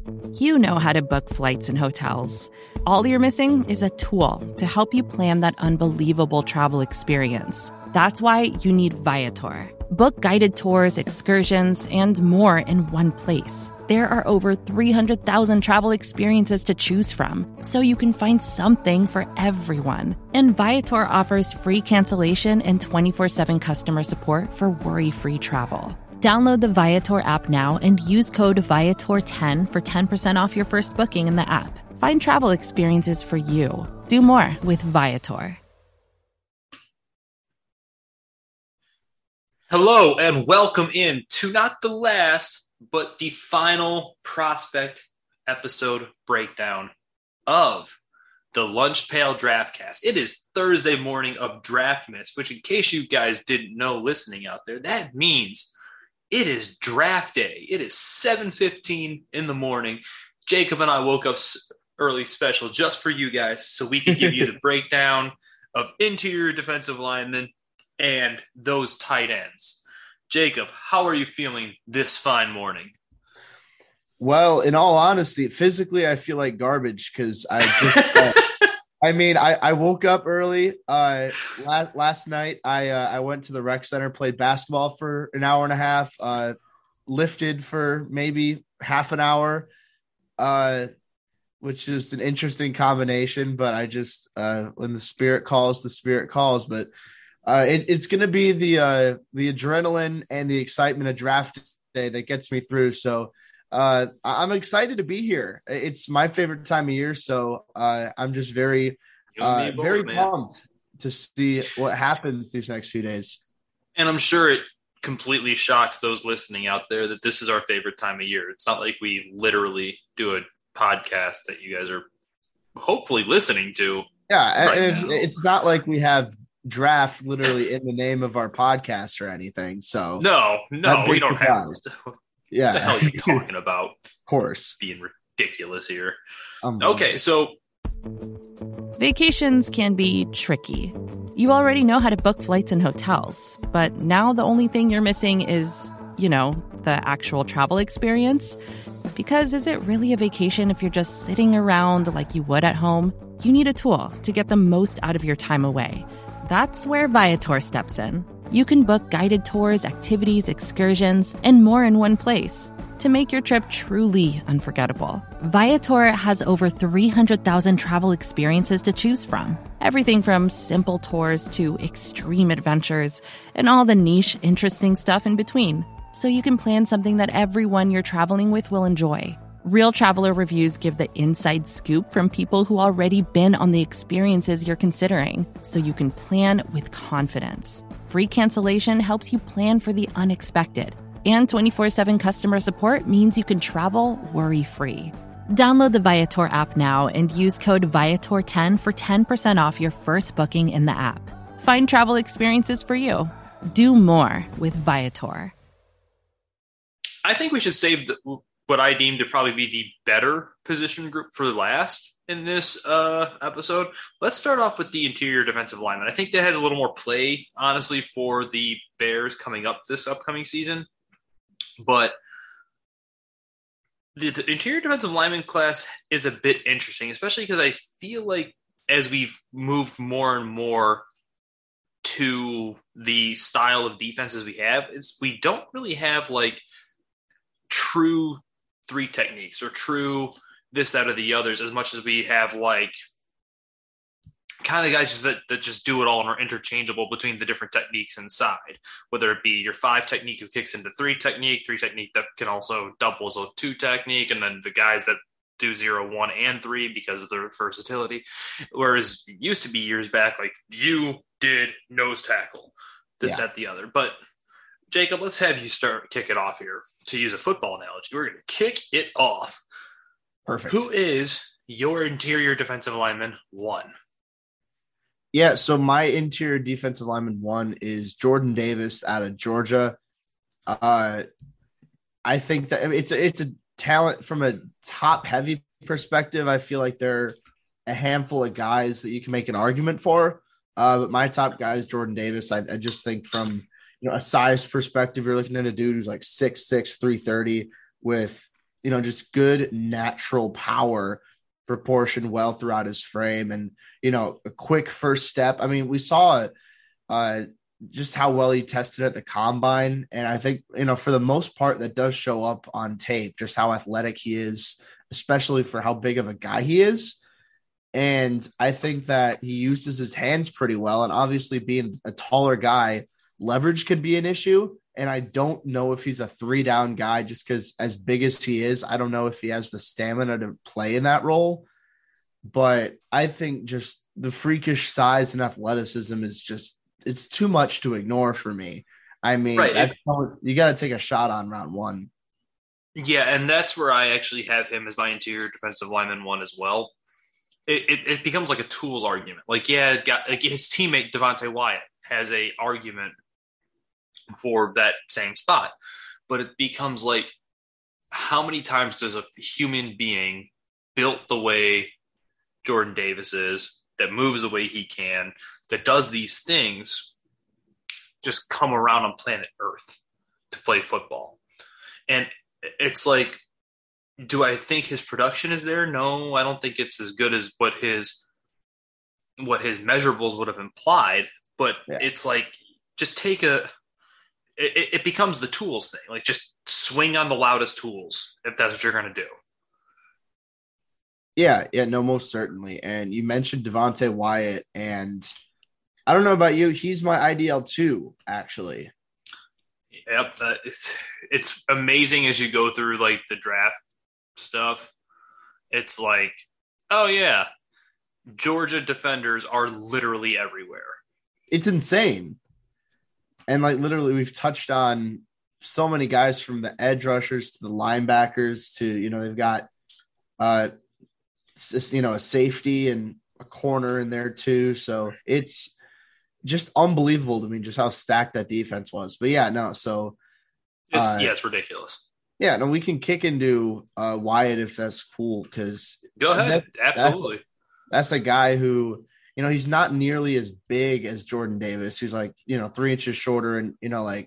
You know how to book flights and hotels. All you're missing is a tool to help you plan that unbelievable travel experience. That's why you need Viator. Book guided tours, excursions, and more in one place. There are over 300,000 travel experiences to choose from, so you can find something for everyone. And Viator offers free cancellation and 24/7 customer support for worry-free travel. Download the Viator app now and use code Viator10 for 10% off your first booking in the app. Find travel experiences for you. Do more with Viator. Hello and welcome in to not the last, but the final prospect episode breakdown of the Lunch Pail Draftcast. It is Thursday morning of Draft Minutes, which in case you guys didn't know listening out there, that means it is draft day. It is 7:15 in the morning. Jacob and I woke up early special just for you guys so we can give you the breakdown of interior defensive linemen and those tight ends. Jacob, how are you feeling this fine morning? Well, in all honesty, physically, I feel like garbage because I just, I woke up early. Last night, I went to the rec center, played basketball for an hour and a half, lifted for maybe half an hour, which is an interesting combination. But I just, when the spirit calls, the spirit calls. But it's going to be the adrenaline and the excitement of draft day that gets me through. So I'm excited to be here. It's my favorite time of year. So I'm just very pumped to see what happens these next few days. And I'm sure it completely shocks those listening out there that this is our favorite time of year. It's not like we literally do a podcast that you guys are hopefully listening to. Yeah. Right, and it's not like we have draft literally in the name of our podcast or anything. So no, we don't have. Yeah. What the hell are you talking about? Of course. Being ridiculous here. Okay, so vacations can be tricky. You already know how to book flights and hotels, but now the only thing you're missing is, the actual travel experience. Because is it really a vacation if you're just sitting around like you would at home? You need a tool to get the most out of your time away. That's where Viator steps in. You can book guided tours, activities, excursions, and more in one place to make your trip truly unforgettable. Viator has over 300,000 travel experiences to choose from. Everything from simple tours to extreme adventures and all the niche, interesting stuff in between. So you can plan something that everyone you're traveling with will enjoy. Real traveler reviews give the inside scoop from people who already been on the experiences you're considering, so you can plan with confidence. Free cancellation helps you plan for the unexpected. And 24/7 customer support means you can travel worry-free. Download the Viator app now and use code Viator10 for 10% off your first booking in the app. Find travel experiences for you. Do more with Viator. I think we should save what I deem to probably be the better position group for last in this episode. Let's start off with the interior defensive lineman. I think that has a little more play, honestly, for the Bears coming up this upcoming season. But the interior defensive lineman class is a bit interesting, especially because I feel like as we've moved more and more to the style of defenses we have, we don't really have like true three techniques or true this, that, or the others as much as we have like kind of guys that just do it all and are interchangeable between the different techniques inside, whether it be your 5 technique who kicks into 3 technique that can also double as a 2 technique, and then the guys that do 0, 1, and 3 because of their versatility. Whereas it used to be years back, like you did nose tackle, this, that, the other. But Jacob, let's have you kick it off here. To use a football analogy, we're going to kick it off. Perfect. Who is your interior defensive lineman 1? Yeah, so my interior defensive lineman 1 is Jordan Davis out of Georgia. I think that it's a talent from a top-heavy perspective. I feel like there are a handful of guys that you can make an argument for. But my top guy is Jordan Davis. I just think from a size perspective, you're looking at a dude who's like 6'6", 330 with just good natural power proportioned well throughout his frame, and a quick first step. I mean, we saw just how well he tested at the combine, and I think for the most part that does show up on tape, just how athletic he is, especially for how big of a guy he is. And I think that he uses his hands pretty well, and obviously being a taller guy, leverage could be an issue. And I don't know if he's a 3-down guy just because as big as he is, I don't know if he has the stamina to play in that role. But I think just the freakish size and athleticism is it's too much to ignore for me. I mean, right. You got to take a shot on round one. Yeah, and that's where I actually have him as my interior defensive lineman 1 as well. It becomes like a tools argument. Like, yeah, his teammate Devontae Wyatt has a argument for that same spot, but it becomes like, how many times does a human being built the way Jordan Davis is, that moves the way he can, that does these things, just come around on planet Earth to play football? And it's like, do I think his production is there? No, I don't think it's as good as what his measurables would have implied. But yeah. It's like, just take it becomes the tools thing. Like, just swing on the loudest tools if that's what you're going to do. Yeah, no, most certainly. And you mentioned Devontae Wyatt, and I don't know about you, he's my IDL too, actually. Yep, it's amazing as you go through like the draft stuff. It's like, oh yeah, Georgia defenders are literally everywhere. It's insane. And like literally we've touched on so many guys, from the edge rushers to the linebackers to, they've got a safety and a corner in there too. So it's just unbelievable to me just how stacked that defense was. But yeah, no, so it's ridiculous. Yeah, no, we can kick into Wyatt if that's cool, because go ahead. Absolutely. That's a guy who, he's not nearly as big as Jordan Davis. He's like, 3 inches shorter and, like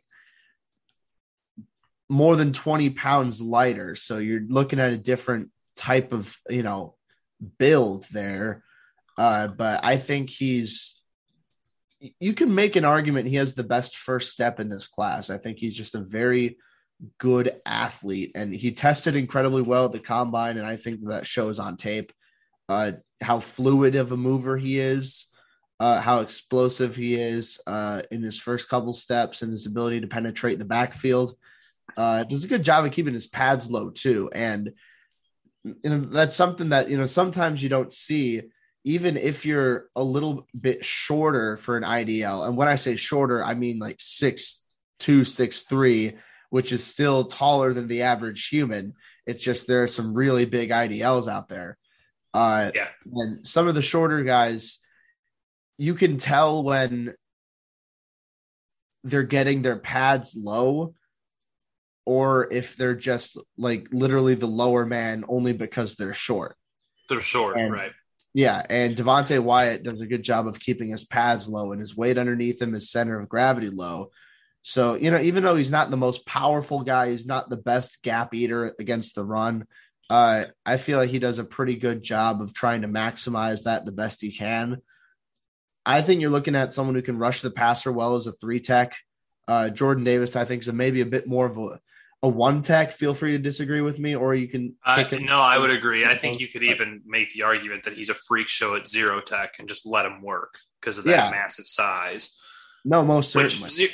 more than 20 pounds lighter. So you're looking at a different type of, build there. But I think you can make an argument he has the best first step in this class. I think he's just a very good athlete, and he tested incredibly well at the combine. And I think that shows on tape. How fluid of a mover he is, how explosive he is in his first couple steps, and his ability to penetrate the backfield. Does a good job of keeping his pads low too. And that's something that, sometimes you don't see, even if you're a little bit shorter for an IDL. And when I say shorter, I mean like 6'2", 6'3", which is still taller than the average human. It's just there are some really big IDLs out there. And some of the shorter guys, you can tell when they're getting their pads low, or if they're just like literally the lower man only because they're short. They're short, right? Yeah, and Devontae Wyatt does a good job of keeping his pads low and his weight underneath him, his center of gravity low. So, even though he's not the most powerful guy, he's not the best gap eater against the run. I feel like he does a pretty good job of trying to maximize that the best he can. I think you're looking at someone who can rush the passer well as a 3-tech. Jordan Davis, I think, is maybe a bit more of a 1-tech. Feel free to disagree with me, or you can. No, I would agree. I think you could even make the argument that he's a freak show at 0-tech and just let him work because of that massive size. No, most certainly.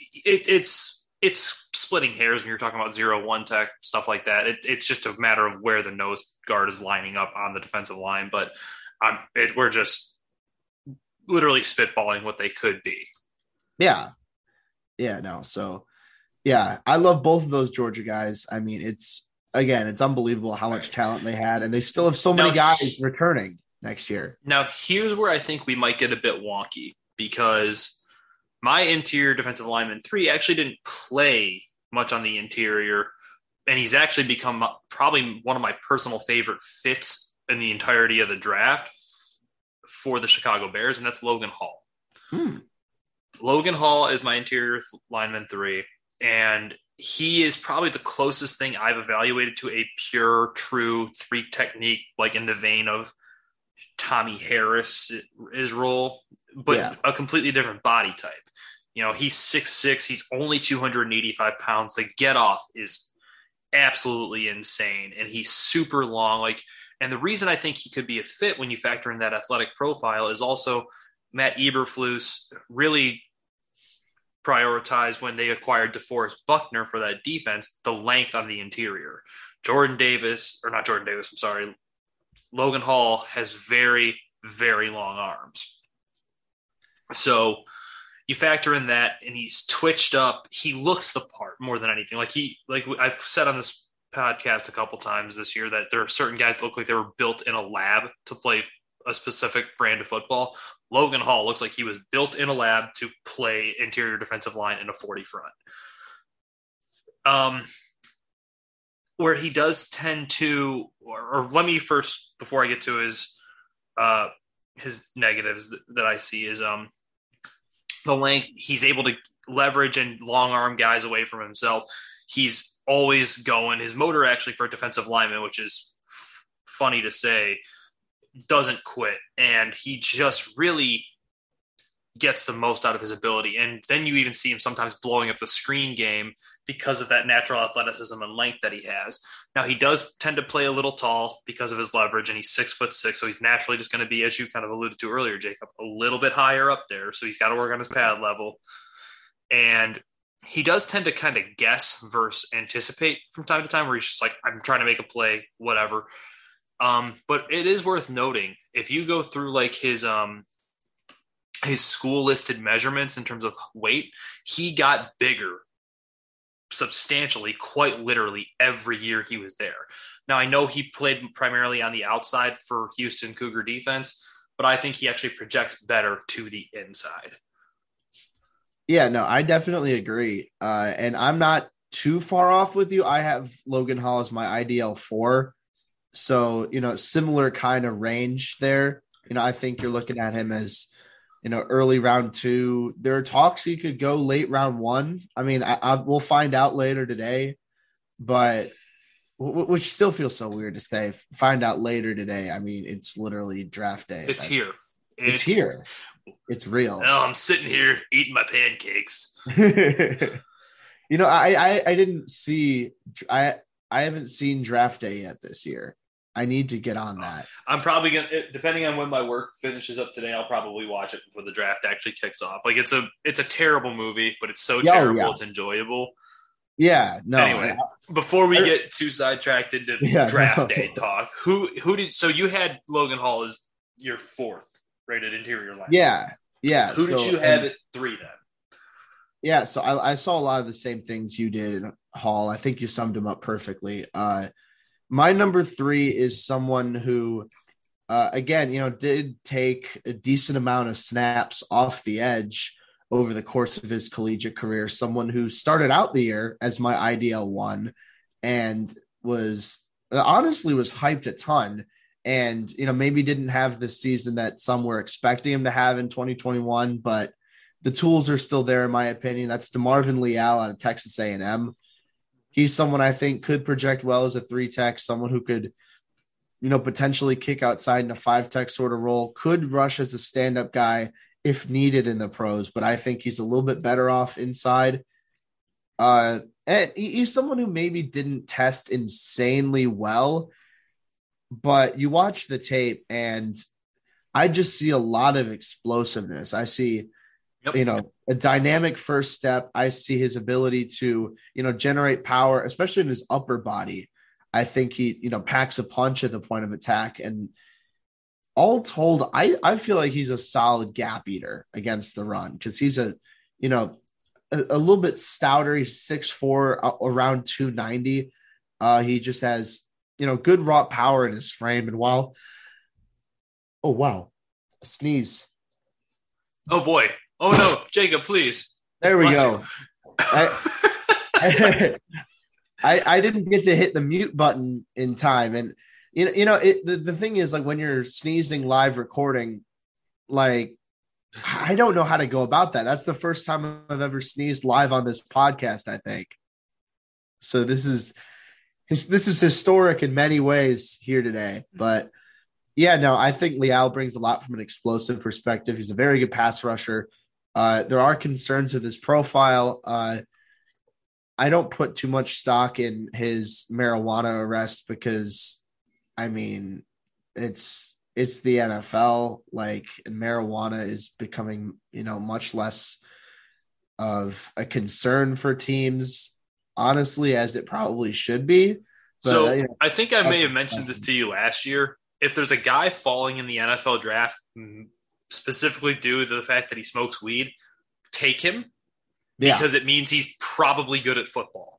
It's splitting hairs when you're talking about 0-1 tech, stuff like that. It's just a matter of where the nose guard is lining up on the defensive line. But we're just literally spitballing what they could be. Yeah. Yeah, no. So, yeah, I love both of those Georgia guys. I mean, it's unbelievable how much talent they had, and they still have so many guys returning next year. Now, here's where I think we might get a bit wonky, because my interior defensive lineman 3 actually didn't play much on the interior, and he's actually become probably one of my personal favorite fits in the entirety of the draft for the Chicago Bears, and that's Logan Hall. Logan Hall is my interior lineman 3, and he is probably the closest thing I've evaluated to a pure, true three technique, like in the vein of Tommy Harris, his role, but a completely different body type. He's 6'6", he's only 285 pounds. The get off is absolutely insane, and he's super long. And the reason I think he could be a fit when you factor in that athletic profile is also Matt Eberflus really prioritized when they acquired DeForest Buckner for that defense, the length on the interior. Logan Hall has very, very long arms. So you factor in that, and he's twitched up. He looks the part more than anything. Like I've said on this podcast a couple times this year that there are certain guys that look like they were built in a lab to play a specific brand of football. Logan Hall looks like he was built in a lab to play interior defensive line in a 40 front. Where he does tend to, or let me first, before I get to his negatives that I see is the length. He's able to leverage and long arm guys away from himself. He's always going. His motor actually for a defensive lineman, which is funny to say, doesn't quit. And he just really gets the most out of his ability. And then you even see him sometimes blowing up the screen game because of that natural athleticism and length that he has. Now, he does tend to play a little tall because of his leverage, and he's 6'6", so he's naturally just going to be, as you kind of alluded to earlier, Jacob, a little bit higher up there. So he's got to work on his pad level. And he does tend to kind of guess versus anticipate from time to time, where he's just like, I'm trying to make a play, whatever. But it is worth noting, if you go through like his school listed measurements in terms of weight, he got bigger substantially, quite literally, every year he was there. Now, I know he played primarily on the outside for Houston Cougar defense, but I think he actually projects better to the inside. Yeah, no, I definitely agree. And I'm not too far off with you. I have Logan Hall as my IDL 4. So, similar kind of range there. I think you're looking at him as, early round 2. There are talks he could go late round 1. I mean, we'll find out later today, but which still feels so weird to say. Find out later today. I mean, it's literally draft day. It's here. It's here. It's real. No, I'm sitting here eating my pancakes. I didn't see. I haven't seen draft day yet this year. I need to get on that. I'm probably going to, depending on when my work finishes up today, I'll probably watch it before the draft actually kicks off. Like it's a terrible movie, but it's so terrible. Yeah. It's enjoyable. Yeah. No. Anyway, before we get too sidetracked into draft day talk, so you had Logan Hall as your 4th rated interior line. Yeah. Yeah. Who did you have at 3 then? Yeah. So I saw a lot of the same things you did, Hall. I think you summed him up perfectly. My number 3 is someone who, again, did take a decent amount of snaps off the edge over the course of his collegiate career. Someone who started out the year as my IDL 1 and was hyped a ton. And, maybe didn't have the season that some were expecting him to have in 2021, but the tools are still there, in my opinion. That's DeMarvin Leal out of Texas A&M. He's someone I think could project well as a 3-tech, someone who could, potentially kick outside in a 5-tech sort of role, could rush as a stand-up guy if needed in the pros, but I think he's a little bit better off inside. And he's someone who maybe didn't test insanely well, but you watch the tape and I just see a lot of explosiveness. I see a dynamic first step. I see his ability to, generate power, especially in his upper body. I think he, packs a punch at the point of attack. And all told, I feel like he's a solid gap eater against the run because he's a little bit stouter. He's 6'4", around 290. He just has, good raw power in his frame. And while, oh, wow, a sneeze. Oh, boy. Oh, no, Jacob, please. There we go. I didn't get to hit the mute button in time. And, the thing is, like, when you're sneezing live recording, like, I don't know how to go about that. That's the first time I've ever sneezed live on this podcast, I think. So this is historic in many ways here today. But yeah, no, I think Leal brings a lot from an explosive perspective. He's a very good pass rusher. There are concerns with his profile. I don't put too much stock in his marijuana arrest because, I mean, it's the NFL. Like, marijuana is becoming, much less of a concern for teams, honestly, as it probably should be. But, so I think I may have mentioned this to you last year. If there's a guy falling in the NFL draft specifically due to the fact that he smokes weed, take him because it means he's probably good at football.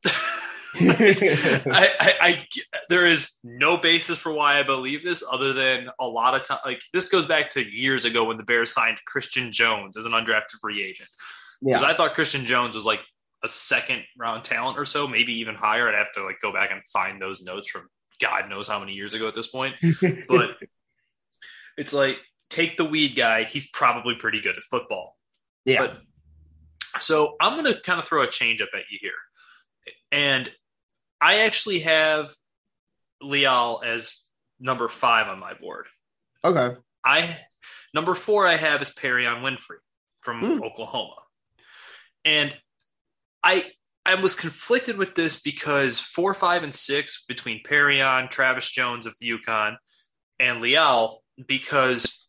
There is no basis for why I believe this other than a lot of time. Like, this goes back to years ago when the Bears signed Christian Jones as an undrafted free agent. Because I thought Christian Jones was like a second round talent or so, maybe even higher. I'd have to go back and find those notes from God knows how many years ago at this point. But it's like, take the weed guy. He's probably pretty good at football. Yeah. But, so I'm going to kind of throw a change up at you here. And I actually have Leal as number 5 on my board. Okay. Number 4 I have is Perion Winfrey from Oklahoma. And I was conflicted with this because 4, 5, and 6 between Perion, Travis Jones of UConn, and Leal, because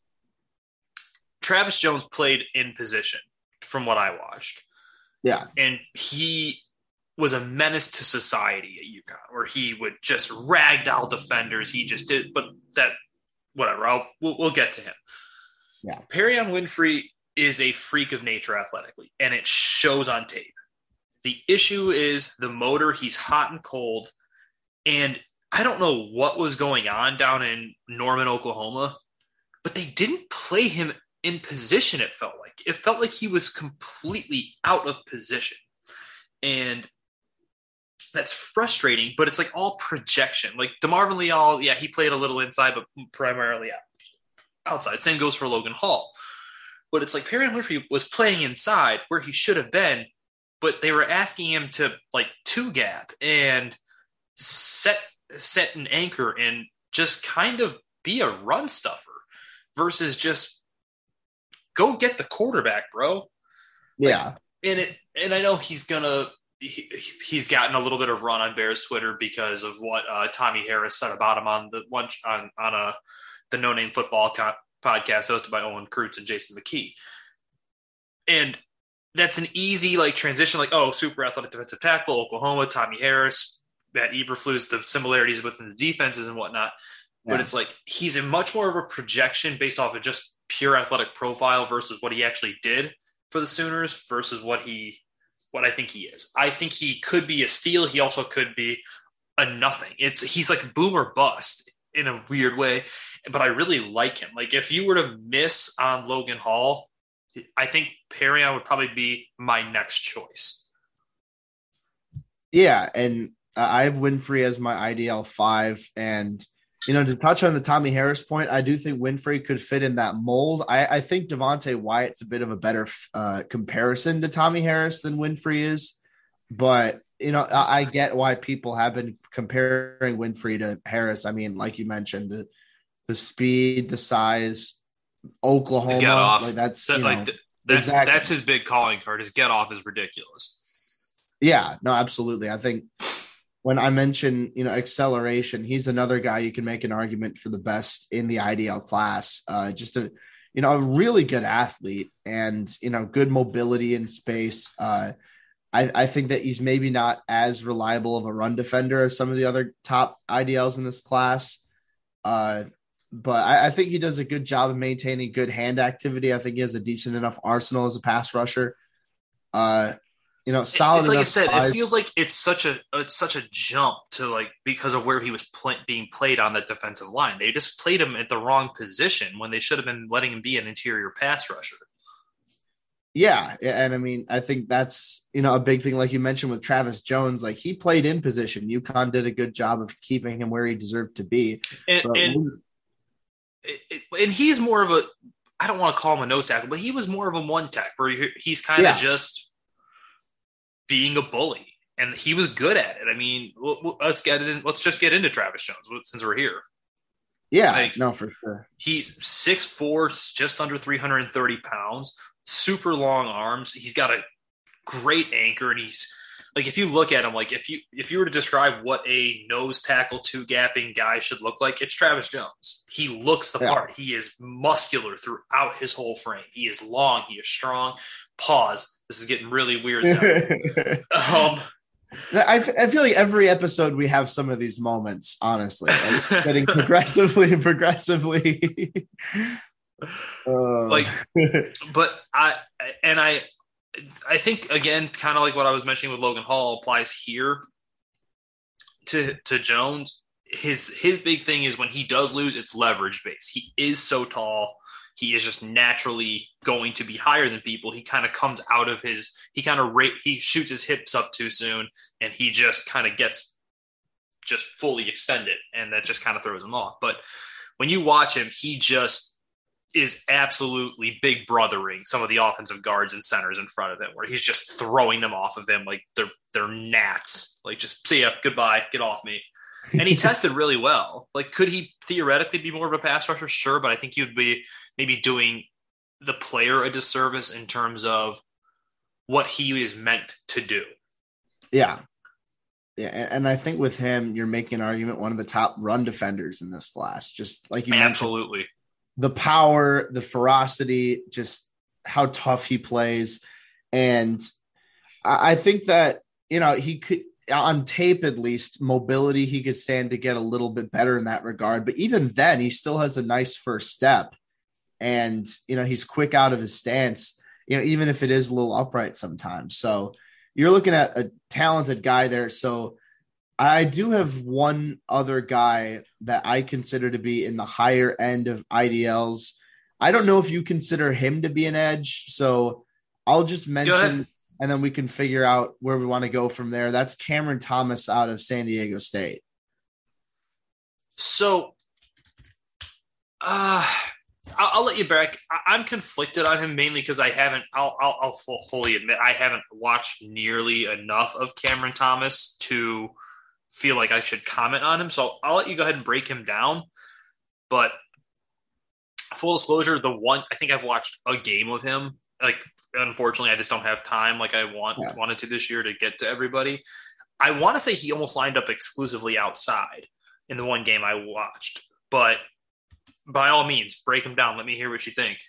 Travis Jones played in position from what I watched. Yeah. And he was a menace to society at UConn, where he would just ragdoll defenders. He just did, but that, whatever, we'll get to him. Yeah. Perion Winfrey is a freak of nature athletically, and it shows on tape. The issue is the motor. He's hot and cold. And I don't know what was going on down in Norman, Oklahoma, but they didn't play him in position. It felt like he was completely out of position. And that's frustrating, but it's like all projection. Like DeMarvin Leal, yeah, he played a little inside, but primarily outside. Same goes for Logan Hall. But it's like Perion Winfrey was playing inside where he should have been, but they were asking him to two gap and set an anchor and just kind of be a run stuffer versus just go get the quarterback, bro. Yeah. And I know he's gotten a little bit of run on Bears Twitter because of what Tommy Harris said about him on the No Name Football podcast hosted by Owen Kreutz and Jason McKee. And that's an easy transition, super athletic defensive tackle, Oklahoma, Tommy Harris, Matt Eberflus, the similarities within the defenses and whatnot. Yeah. But it's he's a much more of a projection based off of just pure athletic profile versus what he actually did for the Sooners versus what I think he is. I think he could be a steal. He also could be a nothing. He's like boom or bust in a weird way, but I really like him. If you were to miss on Logan Hall, I think Perion would probably be my next choice. Yeah, and I have Winfrey as my IDL 5, and to touch on the Tommy Harris point, I do think Winfrey could fit in that mold. I think Devontae Wyatt's a bit of a better comparison to Tommy Harris than Winfrey is, but I get why people have been comparing Winfrey to Harris. I mean, like you mentioned, the speed, the size, Oklahoma, get off. Exactly. That's his big calling card. His get off is ridiculous. Yeah, no, absolutely. I think when I mention, acceleration, he's another guy you can make an argument for the best in the IDL class. Just a really good athlete and, good mobility in space. I think that he's maybe not as reliable of a run defender as some of the other top IDLs in this class. But I think he does a good job of maintaining good hand activity. I think he has a decent enough arsenal as a pass rusher. Solid. Like I said, it feels like it's such a jump to because of where he was being played on that defensive line. They just played him at the wrong position when they should have been letting him be an interior pass rusher. Yeah, and I mean, I think that's a big thing, like you mentioned with Travis Jones. He played in position. UConn did a good job of keeping him where he deserved to be. And he's more of a, I don't want to call him a nose tackle, but he was more of a one tech where he's kind of just being a bully. and he was good at it. I mean, let's just get into Travis Jones since we're here. Yeah, no, for sure. He's 6'4", just under 330 pounds, super long arms. He's got a great anchor, and he's like, if you look at him, like if you were to describe what a nose tackle 2-gapping guy should look like, it's Travis Jones. He looks the part. He is muscular throughout his whole frame. He is long. He is strong. Pause. This is getting really weird. I feel like every episode we have some of these moments, honestly, like getting progressively. But I think, again, kind of like what I was mentioning with Logan Hall applies here to Jones. His big thing is when he does lose, it's leverage based. He is so tall. He is just naturally going to be higher than people. He kind of comes out of he shoots his hips up too soon, and he just kind of gets just fully extended, and that just kind of throws him off. But when you watch him, he just is absolutely big brothering some of the offensive guards and centers in front of him, where he's just throwing them off of him like they're gnats. Like, just see ya, goodbye, get off me. And he tested really well. Like, could he theoretically be more of a pass rusher? Sure, but I think he would be maybe doing the player a disservice in terms of what he is meant to do. Yeah. And I think with him, you're making an argument, one of the top run defenders in this class. Just like you mentioned. Absolutely. The power, the ferocity, just how tough he plays. And I think that, he could, on tape at least, mobility, he could stand to get a little bit better in that regard. But even then, he still has a nice first step. And, he's quick out of his stance, even if it is a little upright sometimes. So you're looking at a talented guy there. So I do have one other guy that I consider to be in the higher end of IDLs. I don't know if you consider him to be an edge, so I'll just mention, and then we can figure out where we want to go from there. That's Cameron Thomas out of San Diego State. So I'll let you back. I'm conflicted on him mainly because I'll fully admit I haven't watched nearly enough of Cameron Thomas to feel like I should comment on him. So I'll let you go ahead and break him down. But full disclosure, I think I've watched a game of him. Like, unfortunately, I just don't have time like I wanted to this year to get to everybody. I want to say he almost lined up exclusively outside in the one game I watched. But by all means, break him down. Let me hear what you think.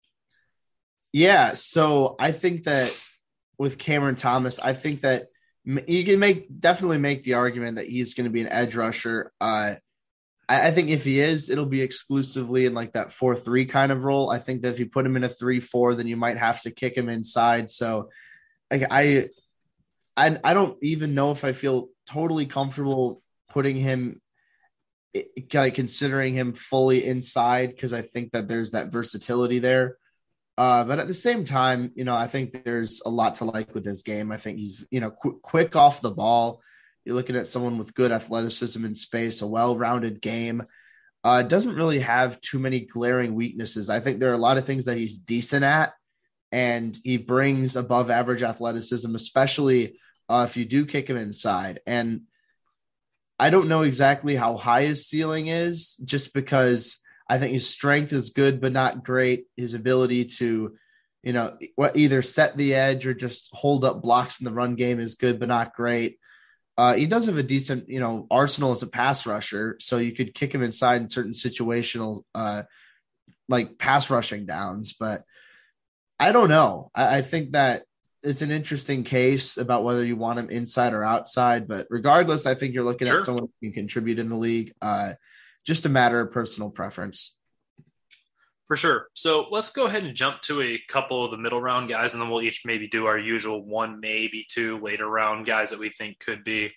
Yeah, so I think that with Cameron Thomas, I think that you can definitely make the argument that he's going to be an edge rusher. I think if he is, it'll be exclusively in like that 4-3 kind of role. I think that if you put him in a 3-4, then you might have to kick him inside. So I don't even know if I feel totally comfortable putting him, like considering him fully inside, because I think that there's that versatility there. But at the same time, I think there's a lot to like with this game. I think he's, quick off the ball. You're looking at someone with good athleticism in space, a well-rounded game. Doesn't really have too many glaring weaknesses. I think there are a lot of things that he's decent at, and he brings above average athleticism, especially if you do kick him inside. And I don't know exactly how high his ceiling is, just because I think his strength is good, but not great. His ability to, either set the edge or just hold up blocks in the run game is good, but not great. He does have a decent, arsenal as a pass rusher. So you could kick him inside in certain situational, like pass rushing downs, but I don't know. I think that it's an interesting case about whether you want him inside or outside, but regardless, I think you're looking at someone who can contribute in the league. Just a matter of personal preference. For sure. So let's go ahead and jump to a couple of the middle round guys, and then we'll each maybe do our usual one, maybe two later round guys that we think could be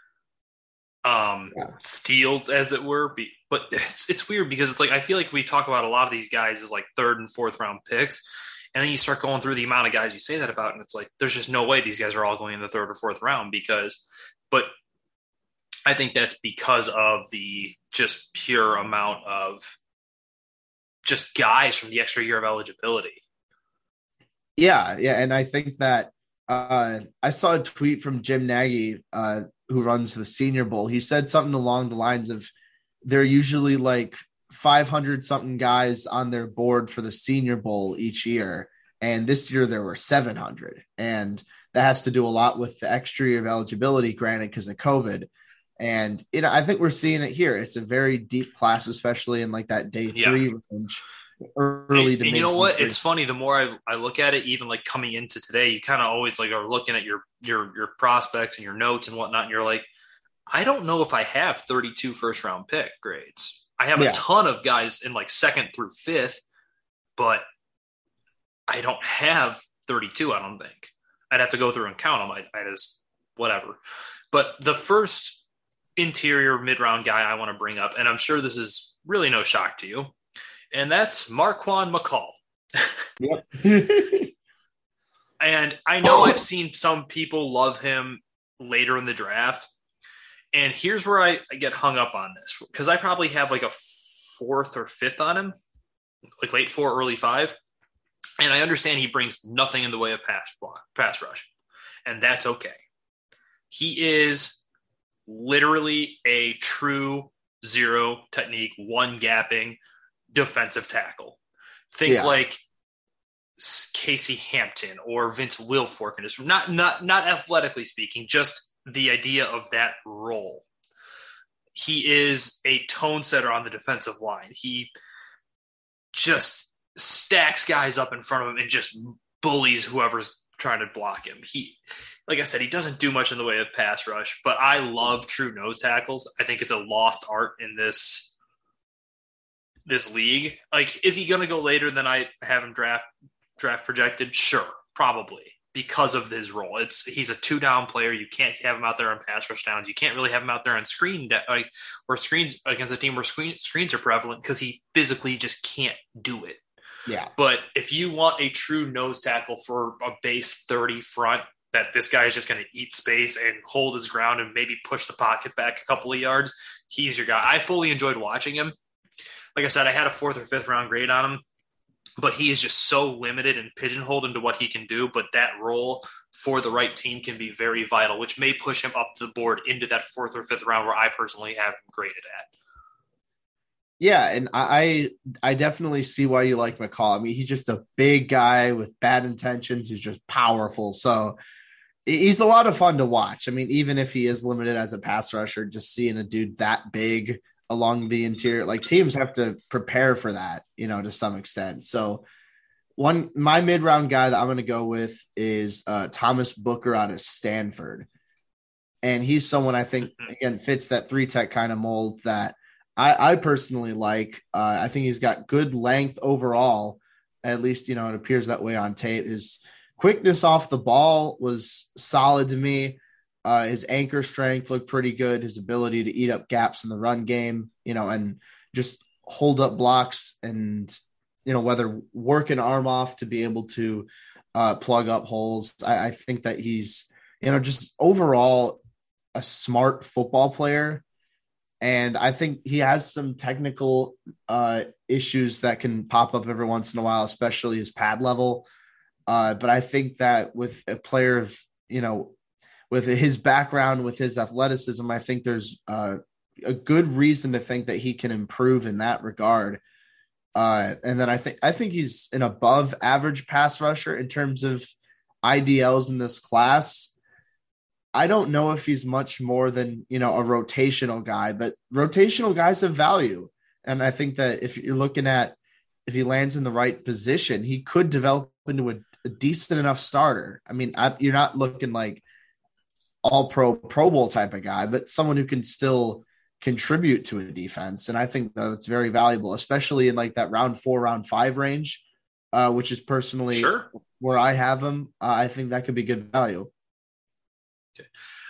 stealed, as it were. But it's weird because it's like, I feel like we talk about a lot of these guys as like third and fourth round picks. And then you start going through the amount of guys you say that about, and it's like, there's just no way these guys are all going in the third or fourth round but I think that's because of the just pure amount of just guys from the extra year of eligibility. Yeah. And I think that I saw a tweet from Jim Nagy, who runs the Senior Bowl. He said something along the lines of they're usually like 500 something guys on their board for the Senior Bowl each year. And this year there were 700. And that has to do a lot with the extra year of eligibility, granted, because of COVID. And, I think we're seeing it here. It's a very deep class, especially in like that day 3 range. Early to and you know what? It's funny. The more I look at it, even like coming into today, you kind of always like are looking at your prospects and your notes and whatnot. And you're like, I don't know if I have 32 first round pick grades. I have a ton of guys in like 2nd through 5th, but I don't have 32. I don't think. I'd have to go through and count them. I just whatever. But the first interior mid round guy I want to bring up, and I'm sure this is really no shock to you, and that's Marquan McCall. Yep. And I know I've seen some people love him later in the draft. And here's where I get hung up on this, because I probably have like a 4th or 5th on him, like late 4, early 5. And I understand he brings nothing in the way of pass rush. And that's okay. He is literally a true zero technique, one gapping defensive tackle. Think like Casey Hampton or Vince Wilfork, and just not athletically speaking, just the idea of that role. He is a tone setter on the defensive line. He just stacks guys up in front of him and just bullies whoever's trying to block him. He, like I said, he doesn't do much in the way of pass rush, but I love true nose tackles. I think it's a lost art in this league. Like, is he going to go later than I have him draft projected? Sure, probably, because of his role. He's a 2-down player. You can't have him out there on pass rush downs. You can't really have him out there on or screens against a team where screens are prevalent, because he physically just can't do it. Yeah. But if you want a true nose tackle for a base 30 front, that this guy is just going to eat space and hold his ground and maybe push the pocket back a couple of yards, he's your guy. I fully enjoyed watching him. Like I said, I had a 4th or 5th round grade on him, but he is just so limited and pigeonholed into what he can do. But that role for the right team can be very vital, which may push him up the board into that 4th or 5th round where I personally have him graded at. Yeah, and I definitely see why you like McCall. I mean, he's just a big guy with bad intentions. He's just powerful. So he's a lot of fun to watch. I mean, even if he is limited as a pass rusher, just seeing a dude that big along the interior, like, teams have to prepare for that, to some extent. So my mid-round guy that I'm going to go with is Thomas Booker out of Stanford. And he's someone I think, again, fits that 3-tech kind of mold that I personally like. I think he's got good length overall. At least, it appears that way on tape. His quickness off the ball was solid to me. His anchor strength looked pretty good. His ability to eat up gaps in the run game, and just hold up blocks and, whether work an arm off to be able to plug up holes. I think that he's, just overall a smart football player. And I think he has some technical issues that can pop up every once in a while, especially his pad level. But I think that with a player of, with his background, with his athleticism, I think there's a good reason to think that he can improve in that regard. And then I think he's an above average pass rusher in terms of IDLs in this class. I don't know if he's much more than, a rotational guy, but rotational guys have value. And I think that if you're looking at, if he lands in the right position, he could develop into a decent enough starter. I mean, you're not looking like all Pro Bowl type of guy, but someone who can still contribute to a defense. And I think that it's very valuable, especially in like that round 4, round 5 range, which is personally where I have him. I think that could be good value. Okay.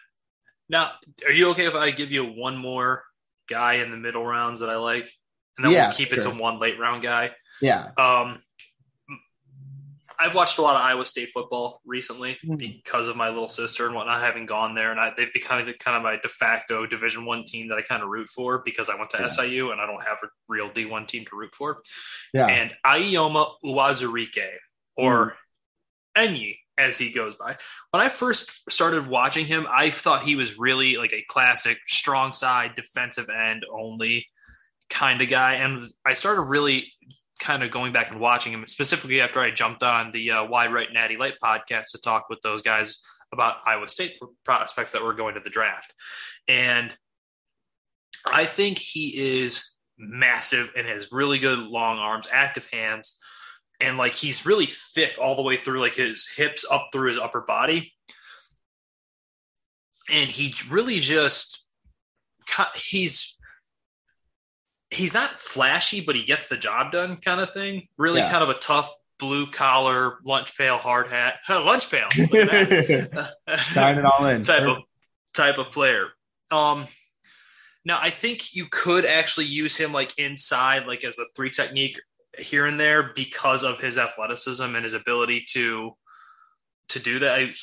Now, are you okay if I give you one more guy in the middle rounds that I like, and then we'll keep it to one late round guy? Yeah. I've watched a lot of Iowa State football recently because of my little sister and whatnot, having gone there, and they've become kind of my de facto Division I team that I kind of root for because I went to SIU and I don't have a real D1 team to root for. Yeah. And Ioma Uwazurike, or Enyi, as he goes by. When I first started watching him, I thought he was really like a classic strong side defensive end only kind of guy. And I started really kind of going back and watching him, specifically after I jumped on the Wide Right Natty Light podcast to talk with those guys about Iowa State prospects that were going to the draft. And I think he is massive and has really good long arms, active hands, and like he's really thick all the way through like his hips up through his upper body. And he really just he's not flashy, but he gets the job done kind of thing. Really kind of a tough blue collar, lunch pail, hard hat, lunch pail. Tying it all in. Type of player. Now I think you could actually use him like inside, like as a 3 technique here and there because of his athleticism and his ability to do that.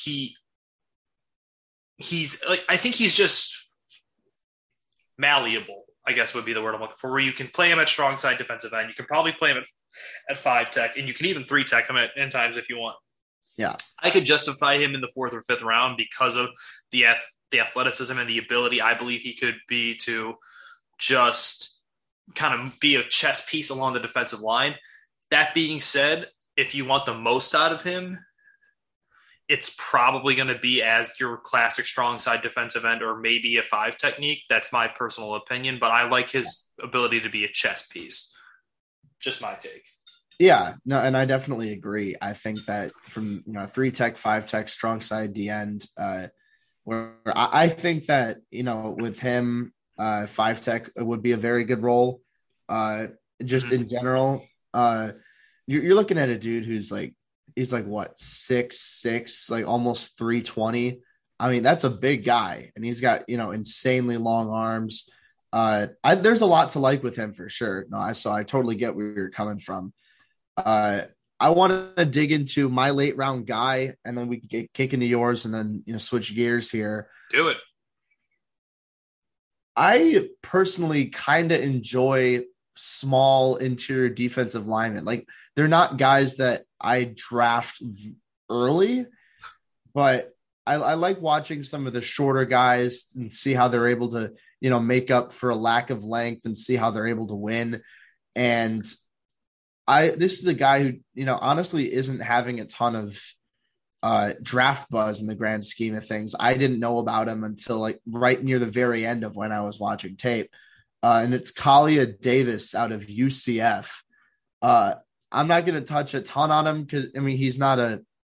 He's like, I think he's just malleable, I guess would be the word I'm looking for, where you can play him at strong side defensive end. You can probably play him at 5 tech, and you can even 3 tech him at end times if you want. Yeah. I could justify him in the 4th or 5th round because of the athleticism and the ability I believe he could be to just kind of be a chess piece along the defensive line. That being said, if you want the most out of him, it's probably going to be as your classic strong side defensive end or maybe a 5 technique. That's my personal opinion, but I like his ability to be a chess piece. Just my take. Yeah, no, and I definitely agree. I think that from 3 tech, 5 tech, strong side D end, where I think that with him, 5 tech would be a very good role. Just in general, you're looking at a dude who's like he's like what 6'6", like almost 320. I mean, that's a big guy, and he's got insanely long arms. There's a lot to like with him for sure. No, I totally get where you're coming from. I want to dig into my late round guy, and then we can kick into yours, and then switch gears here. Do it. I personally kind of enjoy small interior defensive linemen. Like, they're not guys that I draft early, but I like watching some of the shorter guys and see how they're able to make up for a lack of length and see how they're able to win. And this is a guy who, honestly isn't having a ton of draft buzz in the grand scheme of things. I didn't know about him until like right near the very end of when I was watching tape. And it's Kalia Davis out of UCF. I'm not going to touch a ton on him because, I mean, he's not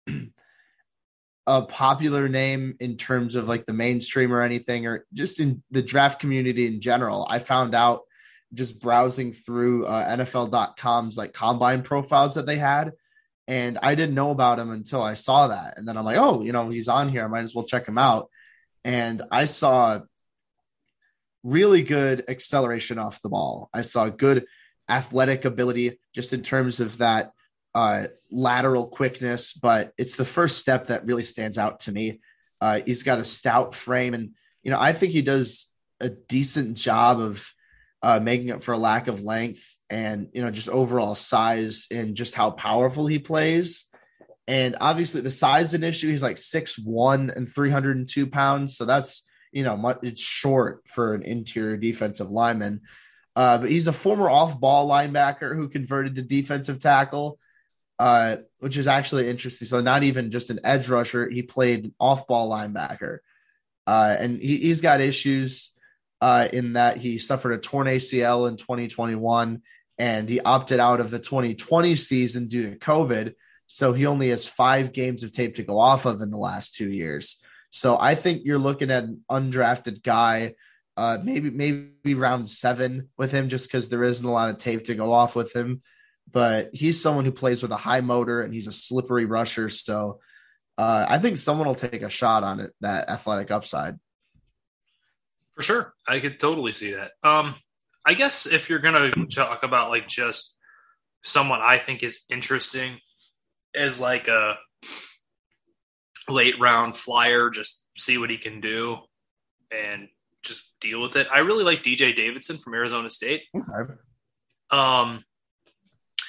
a popular name in terms of like the mainstream or anything, or just in the draft community in general. I found out just browsing through NFL.com's like combine profiles that they had. And I didn't know about him until I saw that. And then I'm like, oh, he's on here. I might as well check him out. And I saw really good acceleration off the ball. I saw good athletic ability just in terms of that lateral quickness, but it's the first step that really stands out to me. He's got a stout frame, and I think he does a decent job of making up for a lack of length and just overall size and just how powerful he plays. And obviously the size is an issue. He's like 6'1" and 302 pounds, so that's it's short for an interior defensive lineman. But he's a former off-ball linebacker who converted to defensive tackle, which is actually interesting. So not even just an edge rusher, he played off-ball linebacker. And he's got issues in that he suffered a torn ACL in 2021, and he opted out of the 2020 season due to COVID. So he only has 5 games of tape to go off of in the last 2 years. So I think you're looking at an undrafted guy, maybe round 7 with him, just because there isn't a lot of tape to go off with him. But he's someone who plays with a high motor, and he's a slippery rusher. So I think someone will take a shot on it, that athletic upside. For sure. I could totally see that. I guess if you're going to talk about like just someone I think is interesting as like a late round flyer, just see what he can do and just deal with it. I really like DJ Davidson from Arizona State. Okay.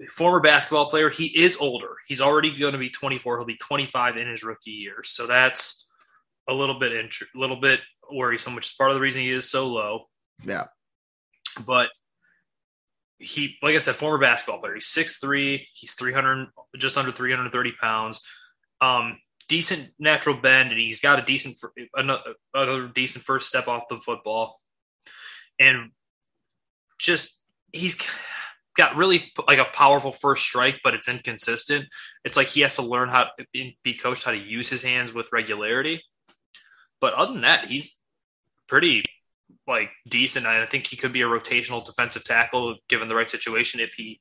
former basketball player. He is older. He's already going to be 24. He'll be 25 in his rookie year. So that's a little bit worrisome, which is part of the reason he is so low. Yeah. But he, like I said, former basketball player. He's 6'3". He's just under 330 pounds. Decent natural bend, and he's got another decent first step off the football. And just, he's got really like a powerful first strike, but it's inconsistent. It's like he has to learn how to be coached how to use his hands with regularity. But other than that, he's pretty like decent. I think he could be a rotational defensive tackle given the right situation if he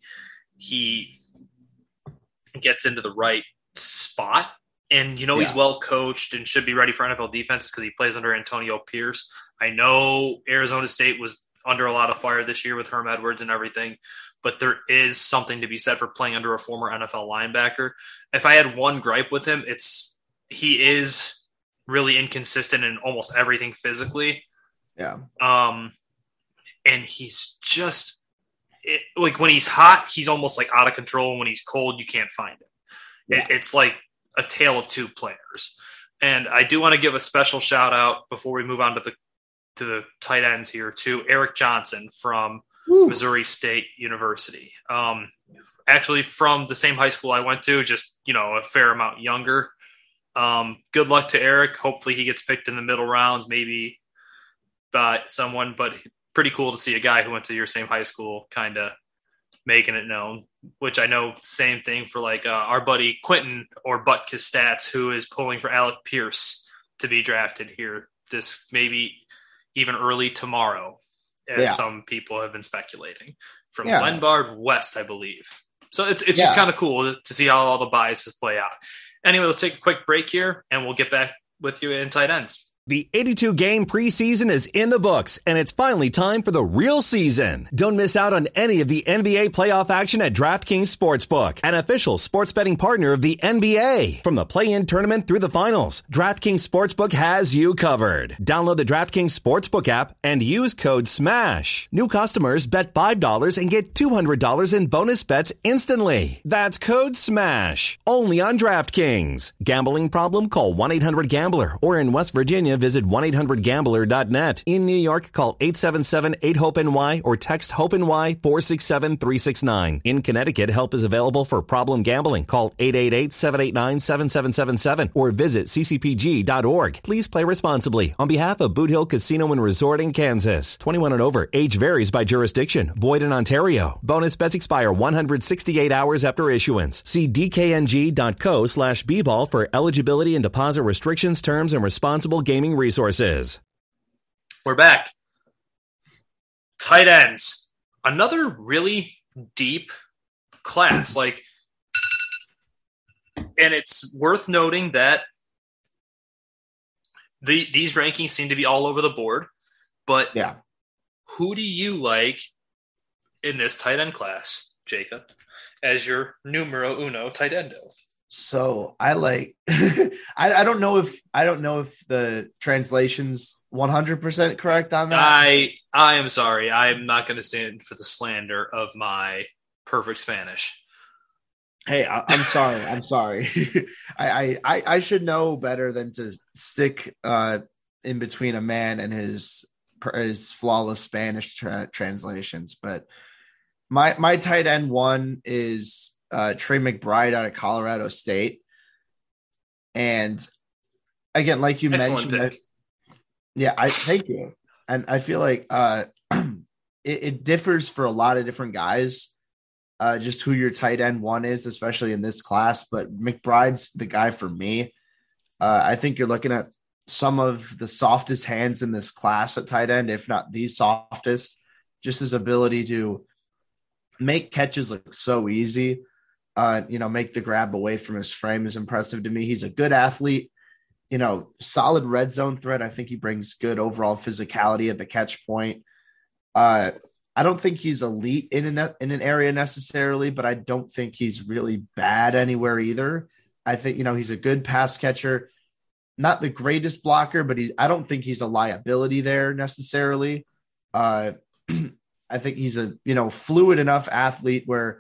gets into the right spot. And, he's well coached and should be ready for NFL defenses because he plays under Antonio Pierce. I know Arizona State was under a lot of fire this year with Herm Edwards and everything, but there is something to be said for playing under a former NFL linebacker. If I had one gripe with him, he is really inconsistent in almost everything physically. Yeah. And he's just like when he's hot, he's almost like out of control. And when he's cold, you can't find him. Yeah. It's like a tale of two players. And I do want to give a special shout out before we move on to the tight ends here to Eric Johnson from Missouri State University. Actually from the same high school I went to, just, a fair amount younger. Good luck to Eric. Hopefully he gets picked in the middle rounds, maybe by someone, but pretty cool to see a guy who went to your same high school kind of making it known, which I know same thing for like our buddy Quentin or Butkus Stats, who is pulling for Alec Pierce to be drafted here this maybe even early tomorrow, as some people have been speculating from Glenbard West, I believe. So it's just kind of cool to see how all the biases play out. Anyway, let's take a quick break here and we'll get back with you in tight ends. The 82-game preseason is in the books, and it's finally time for the real season. Don't miss out on any of the NBA playoff action at DraftKings Sportsbook, an official sports betting partner of the NBA. From the play-in tournament through the finals, DraftKings Sportsbook has you covered. Download the DraftKings Sportsbook app and use code SMASH. New customers bet $5 and get $200 in bonus bets instantly. That's code SMASH. Only on DraftKings. Gambling problem? Call 1-800-GAMBLER. Or in West Virginia, visit 1-800-GAMBLER.net. In New York, call 877-8-HOPE-NY or text HOPE-NY 467-369. In Connecticut, help is available for problem gambling. Call 888-789-7777 or visit ccpg.org. Please play responsibly. On behalf of Boot Hill Casino and Resort in Kansas. 21 and over. Age varies by jurisdiction. Void in Ontario. Bonus bets expire 168 hours after issuance. See dkng.co/bball for eligibility and deposit restrictions, terms, and responsible gaming resources. We're back. Tight ends. Another really deep class. And it's worth noting that these rankings seem to be all over the board. But who do you like in this tight end class, Jacob, as your numero uno tight endo? So I like, I don't know if the translation's 100% correct on that. I am sorry. I'm not going to stand for the slander of my perfect Spanish. Hey, I'm sorry. I'm sorry. I should know better than to stick in between a man and his flawless Spanish translations. But my tight end one is Trey McBride out of Colorado State. And again, like you Excellent mentioned, I thank you. And I feel like it differs for a lot of different guys, just who your tight end one is, especially in this class. But McBride's the guy for me. I think you're looking at some of the softest hands in this class at tight end, if not the softest. Just his ability to make catches look so easy. Make the grab away from his frame is impressive to me. He's a good athlete, solid red zone threat. I think he brings good overall physicality at the catch point. I don't think he's elite in an area necessarily, but I don't think he's really bad anywhere either. I think, he's a good pass catcher, not the greatest blocker, but I don't think he's a liability there necessarily. I think he's a, fluid enough athlete where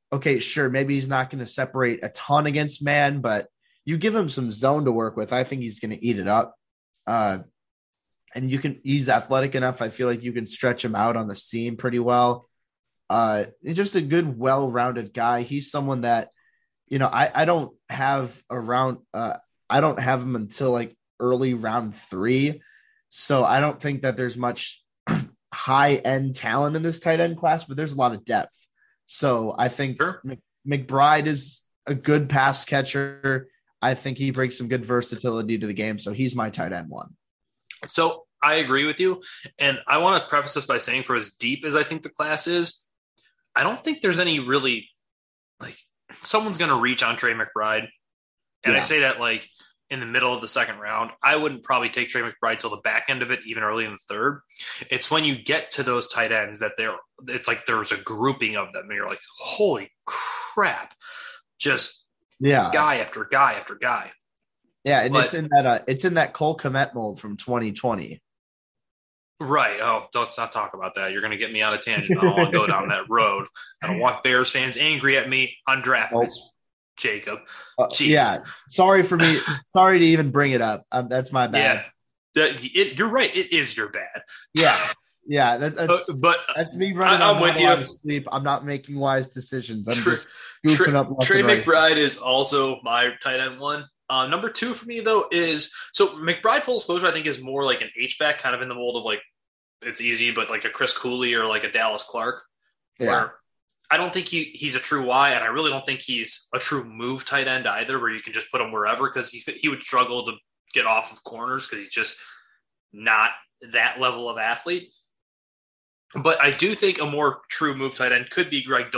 okay, sure, maybe he's not going to separate a ton against man, but you give him some zone to work with, I think he's going to eat it up. And he's athletic enough. I feel like you can stretch him out on the seam pretty well. He's just a good, well-rounded guy. He's someone that, I don't have I don't have him until like early round 3. So I don't think that there's much high end talent in this tight end class, but there's a lot of depth. So I think sure. McBride is a good pass catcher. I think he brings some good versatility to the game. So he's my tight end 1. So I agree with you. And I want to preface this by saying, for as deep as I think the class is, I don't think there's any really, like, someone's going to reach on Trey McBride. And I say that like in the middle of the second round. I wouldn't probably take Trey McBride till the back end of it, even early in the third. It's when you get to those tight ends that it's like there's a grouping of them. And you're like, holy crap. Just guy after guy after guy. Yeah, and it's in that Cole Kmet mold from 2020. Right. Oh, let's not talk about that. You're going to get me on a tangent. I don't want to go down that road. I don't want Bears fans angry at me on draft picks, Jacob. Yeah. Sorry to even bring it up. That's my bad. Yeah. You're right. It is your bad. Yeah. Yeah. That's me running on with you. Sleep. I'm not making wise decisions. I'm just goofing up. Trey McBride is also my tight end 1. Number 2 for me, though, is so McBride, full disclosure, I think is more like an H-back, kind of in the mold of like, it's easy, but like a Chris Cooley or like a Dallas Clark. Yeah. Where I don't think he's a true Y, and I really don't think he's a true move tight end either, where you can just put him wherever, because he would struggle to get off of corners because he's just not that level of athlete. But I do think a more true move tight end could be Greg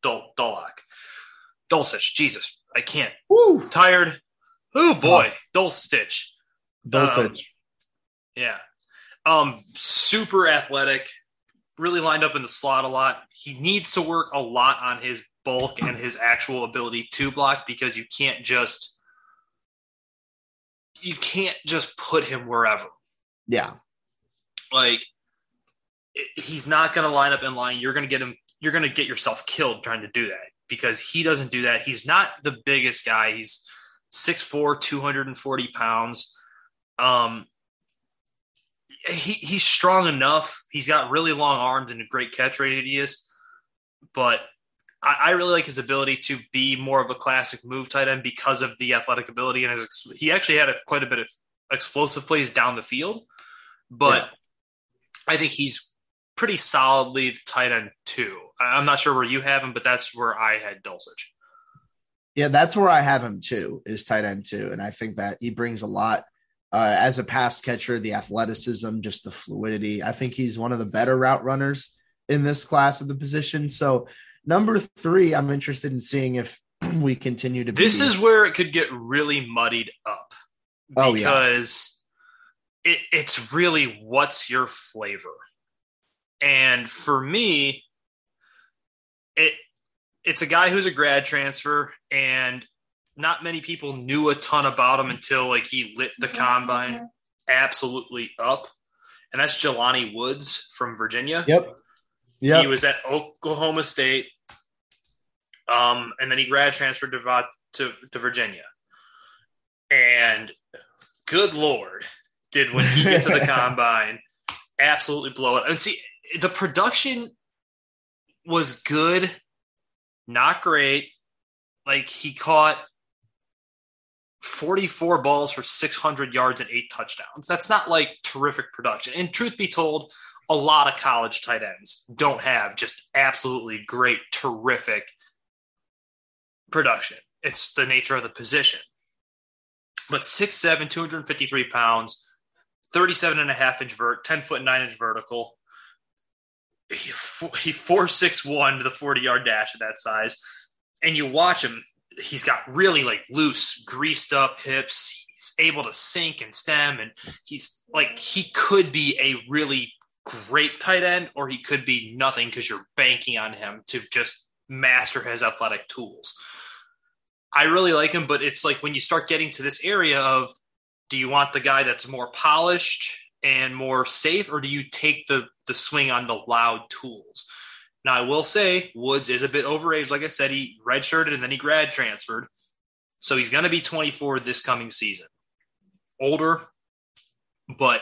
Dulcich. Jesus, I can't. Woo. Tired. Oh boy, Dulcich. Yeah. Super athletic, really lined up in the slot a lot. He needs to work a lot on his bulk and his actual ability to block, because you can't just put him wherever. Yeah. Like, he's not going to line up in line. You're going to get yourself killed trying to do that, because he doesn't do that. He's not the biggest guy. He's 6'4", 240 pounds. He's strong enough. He's got really long arms and a great catch radius, but I really like his ability to be more of a classic move tight end because of the athletic ability, and he actually had quite a bit of explosive plays down the field. But I think he's pretty solidly the tight end 2. I'm not sure where you have him, but that's where I had Dulcich. Yeah, that's where I have him too, is tight end 2. And I think that he brings a lot as a pass catcher, the athleticism, just the fluidity. I think he's one of the better route runners in this class of the position. So number 3, I'm interested in seeing if we continue to. This is where it could get really muddied up, because it's really what's your flavor. And for me, it's a guy who's a grad transfer, and not many people knew a ton about him until like he lit the combine absolutely up. And that's Jelani Woods from Virginia. Yep. He was at Oklahoma State. And then he grad transferred to Virginia. And good Lord, did when he get to the combine absolutely blow it. And see, the production was good, not great. Like, he caught 44 balls for 600 yards and 8 touchdowns. That's not like terrific production. And truth be told, a lot of college tight ends don't have just absolutely great, terrific production. It's the nature of the position. But 6'7", 253 pounds, 37.5-inch 10-foot-9-inch vertical. He 4.61 to the 40-yard dash at that size. And you watch him, he's got really like loose, greased up hips. He's able to sink and stem, and he's like, he could be a really great tight end, or he could be nothing because you're banking on him to just master his athletic tools. I really like him, but it's like when you start getting to this area of, do you want the guy that's more polished and more safe, or do you take the swing on the loud tools? Now, I will say Woods is a bit overage. Like I said, he redshirted and then he grad transferred. So he's going to be 24 this coming season. Older, but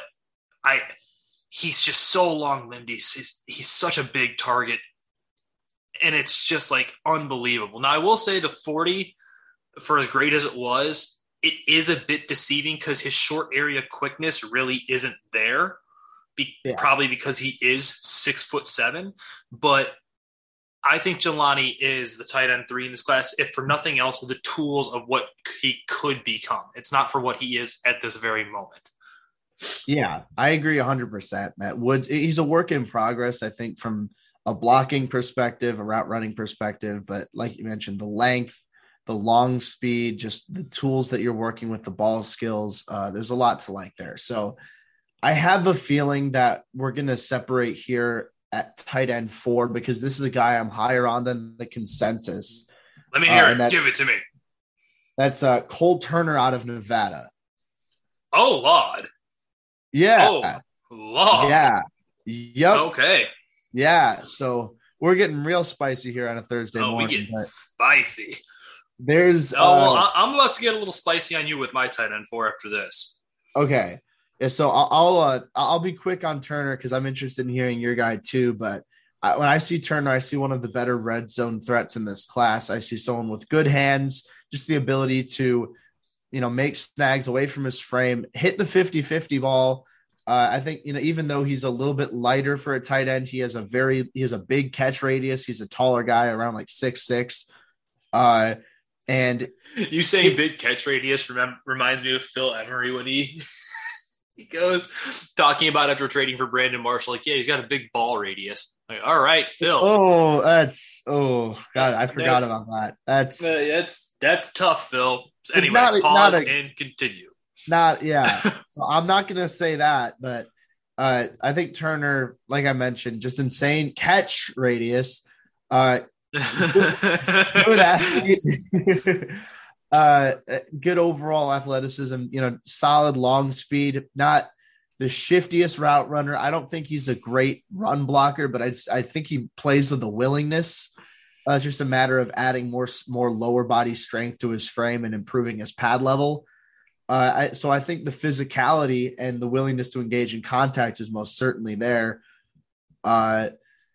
he's just so long-limbed. He's such a big target, and it's just like unbelievable. Now, I will say the 40, for as great as it is a bit deceiving because his short area quickness really isn't there. Probably because he is 6'7", but I think Jelani is the tight end 3 in this class, if for nothing else, with the tools of what he could become. It's not for what he is at this very moment. Yeah, I agree 100% that Woods, he's a work in progress, I think, from a blocking perspective, a route running perspective, but like you mentioned, the length, the long speed, just the tools that you're working with, the ball skills, there's a lot to like there. So I have a feeling that we're going to separate here at tight end 4 because this is a guy I'm higher on than the consensus. Let me hear it. Give it to me. That's Cole Turner out of Nevada. Oh, Lord. Yeah. Oh, Lord. Yeah. Yep. Okay. Yeah. So we're getting real spicy here on a Thursday morning. We get spicy. There's. I'm about to get a little spicy on you with my tight end 4 after this. Okay. Yeah, so I'll be quick on Turner because I'm interested in hearing your guy too. But when I see Turner, I see one of the better red zone threats in this class. I see someone with good hands, just the ability to, make snags away from his frame, hit the 50-50 ball. I think, even though he's a little bit lighter for a tight end, he has a big catch radius. He's a taller guy, around like 6'6". And you saying big catch radius reminds me of Phil Emery when he goes talking about after trading for Brandon Marshall, like, yeah, he's got a big ball radius. Like, all right, Phil. God, I forgot about that. That's tough, Phil. Anyway, pause and continue. So I'm not going to say that, but I think Turner, like I mentioned, just insane catch radius. Good athlete. Good overall athleticism, solid long speed, not the shiftiest route runner. I don't think he's a great run blocker, but I think he plays with the willingness. It's just a matter of adding more lower body strength to his frame and improving his pad level. So I think the physicality and the willingness to engage in contact is most certainly there. And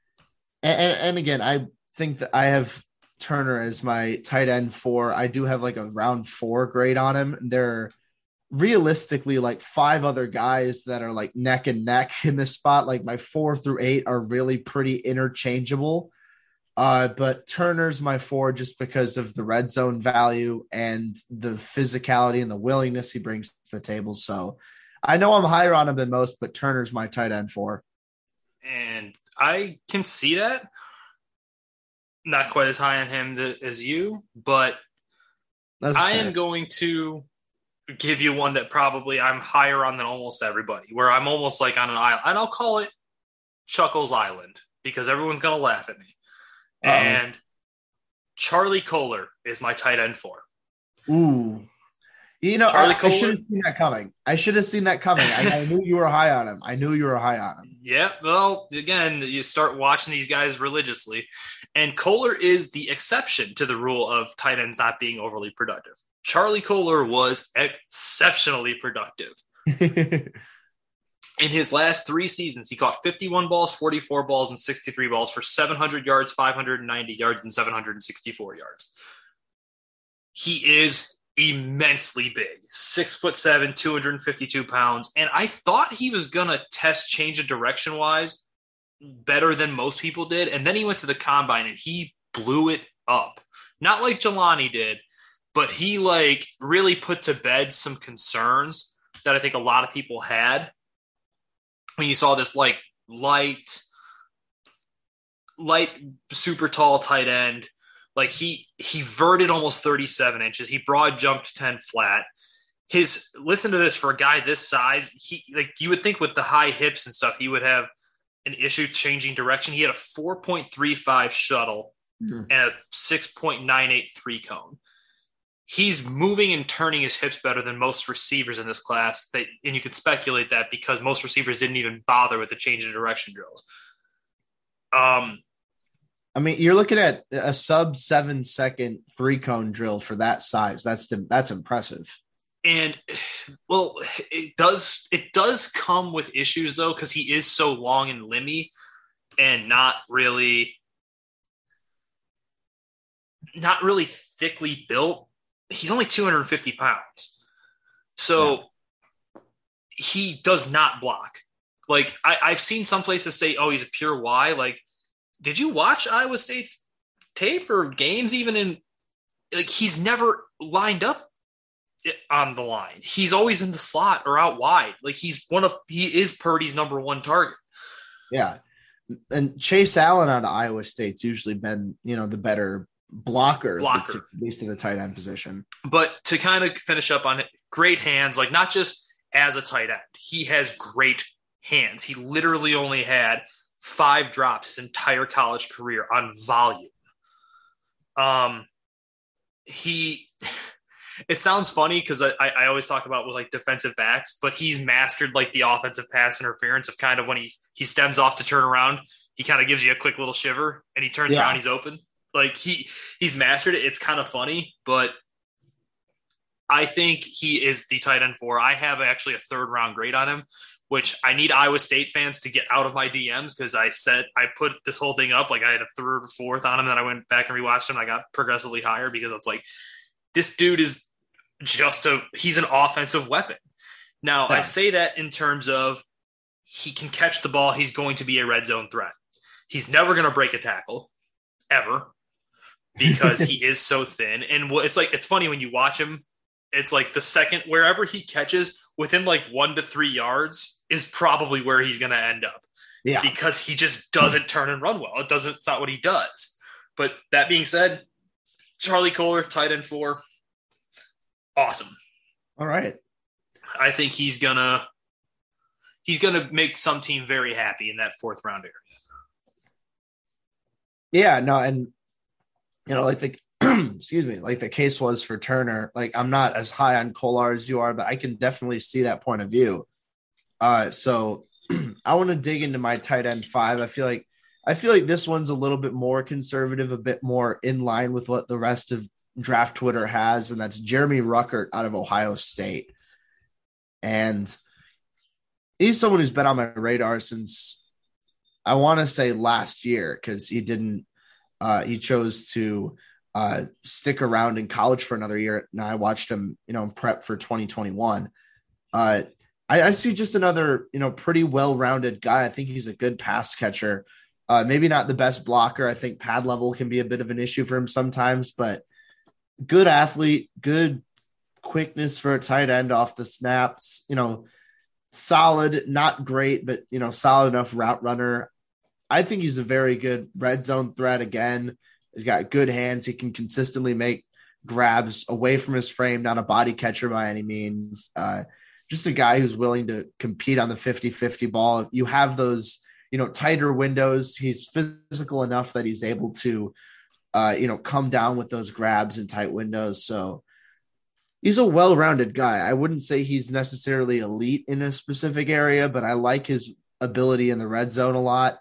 again, I think that I have Turner as my tight end 4. I do have like a round 4 grade on him. There are realistically like 5 other guys that are like neck and neck in this spot. Like my 4 through 8 are really pretty interchangeable. But Turner's my 4 just because of the red zone value and the physicality and the willingness he brings to the table. So I know I'm higher on him than most, but Turner's my tight end 4. And I can see that. Not quite as high on him as you, but I am going to give you one that probably I'm higher on than almost everybody, where I'm almost like on an island. And I'll call it Chuckles Island because everyone's going to laugh at me. Uh-oh. And Charlie Kolar is my tight end 4. Ooh. I should have seen that coming. I knew you were high on him. Yeah, well, again, you start watching these guys religiously. And Kolar is the exception to the rule of tight ends not being overly productive. Charlie Kolar was exceptionally productive. In his last 3 seasons, he caught 51 balls, 44 balls, and 63 balls for 700 yards, 590 yards, and 764 yards. He is immensely big, 6'7", 252 pounds. And I thought he was going to test change of direction wise better than most people did. And then he went to the combine and he blew it up. Not like Jelani did, but he like really put to bed some concerns that I think a lot of people had when you saw this like light, super tall tight end. Like he verted almost 37 inches. He broad jumped 10 flat. Listen to this, for a guy this size, you would think with the high hips and stuff, he would have an issue changing direction. He had a 4.35 shuttle and a 6.983 cone. He's moving and turning his hips better than most receivers in this class. And you can speculate that because most receivers didn't even bother with the change of direction drills. I mean, you're looking at a sub 7-second 3-cone drill for that size. That's impressive. And well, it does come with issues though, because he is so long and limby and not really thickly built. He's only 250 pounds. So he does not block. Like I've seen some places say, oh, he's a pure Y. Like, did you watch Iowa State's tape or games even in like he's never lined up on the line. He's always in the slot or out wide. Like he is Purdy's number one target. Yeah. And Chase Allen out of Iowa State's usually been, the better blocker. At least in the tight end position. But to kind of finish up on it, great hands, like not just as a tight end. He has great hands. He literally only had 5 drops his entire college career on volume. It sounds funny because I always talk about with like defensive backs, but he's mastered like the offensive pass interference of kind of when he stems off to turn around, he kind of gives you a quick little shiver and he turns around, he's open. Like he's mastered it. It's kind of funny, but I think he is the tight end 4. I have actually a 3rd round grade on him, which I need Iowa State fans to get out of my DMs because I put this whole thing up like I had a 3rd or 4th on him, then I went back and rewatched him. I got progressively higher because it's like this dude is he's an offensive weapon. Now, I say that in terms of he can catch the ball. He's going to be a red zone threat. He's never going to break a tackle ever because he is so thin. And it's funny when you watch him, it's like the second, wherever he catches within like 1 to 3 yards is probably where he's going to end up. Yeah. Because he just doesn't turn and run well. It's not what he does. But that being said, Charlie Kolar, tight end 4. Awesome. All right. I think he's gonna make some team very happy in that 4th round area. Yeah, no, and like the excuse me, like the case was for Turner. Like I'm not as high on Kolar as you are, but I can definitely see that point of view. So I want to dig into my tight end 5. I feel like this one's a little bit more conservative, a bit more in line with what the rest of Draft Twitter has, and that's Jeremy Ruckert out of Ohio State. And he's someone who's been on my radar since I want to say last year because he chose to stick around in college for another year. Now I watched him, prep for 2021. I see just another, pretty well-rounded guy. I think he's a good pass catcher. Maybe not the best blocker. I think pad level can be a bit of an issue for him sometimes, but good athlete, good quickness for a tight end off the snaps, solid, not great, but, solid enough route runner. I think he's a very good red zone threat. Again, he's got good hands. He can consistently make grabs away from his frame, not a body catcher by any means. Just a guy who's willing to compete on the 50-50 ball. You have those, tighter windows. He's physical enough that he's able to, come down with those grabs in tight windows. So he's a well-rounded guy. I wouldn't say he's necessarily elite in a specific area, but I like his ability in the red zone a lot.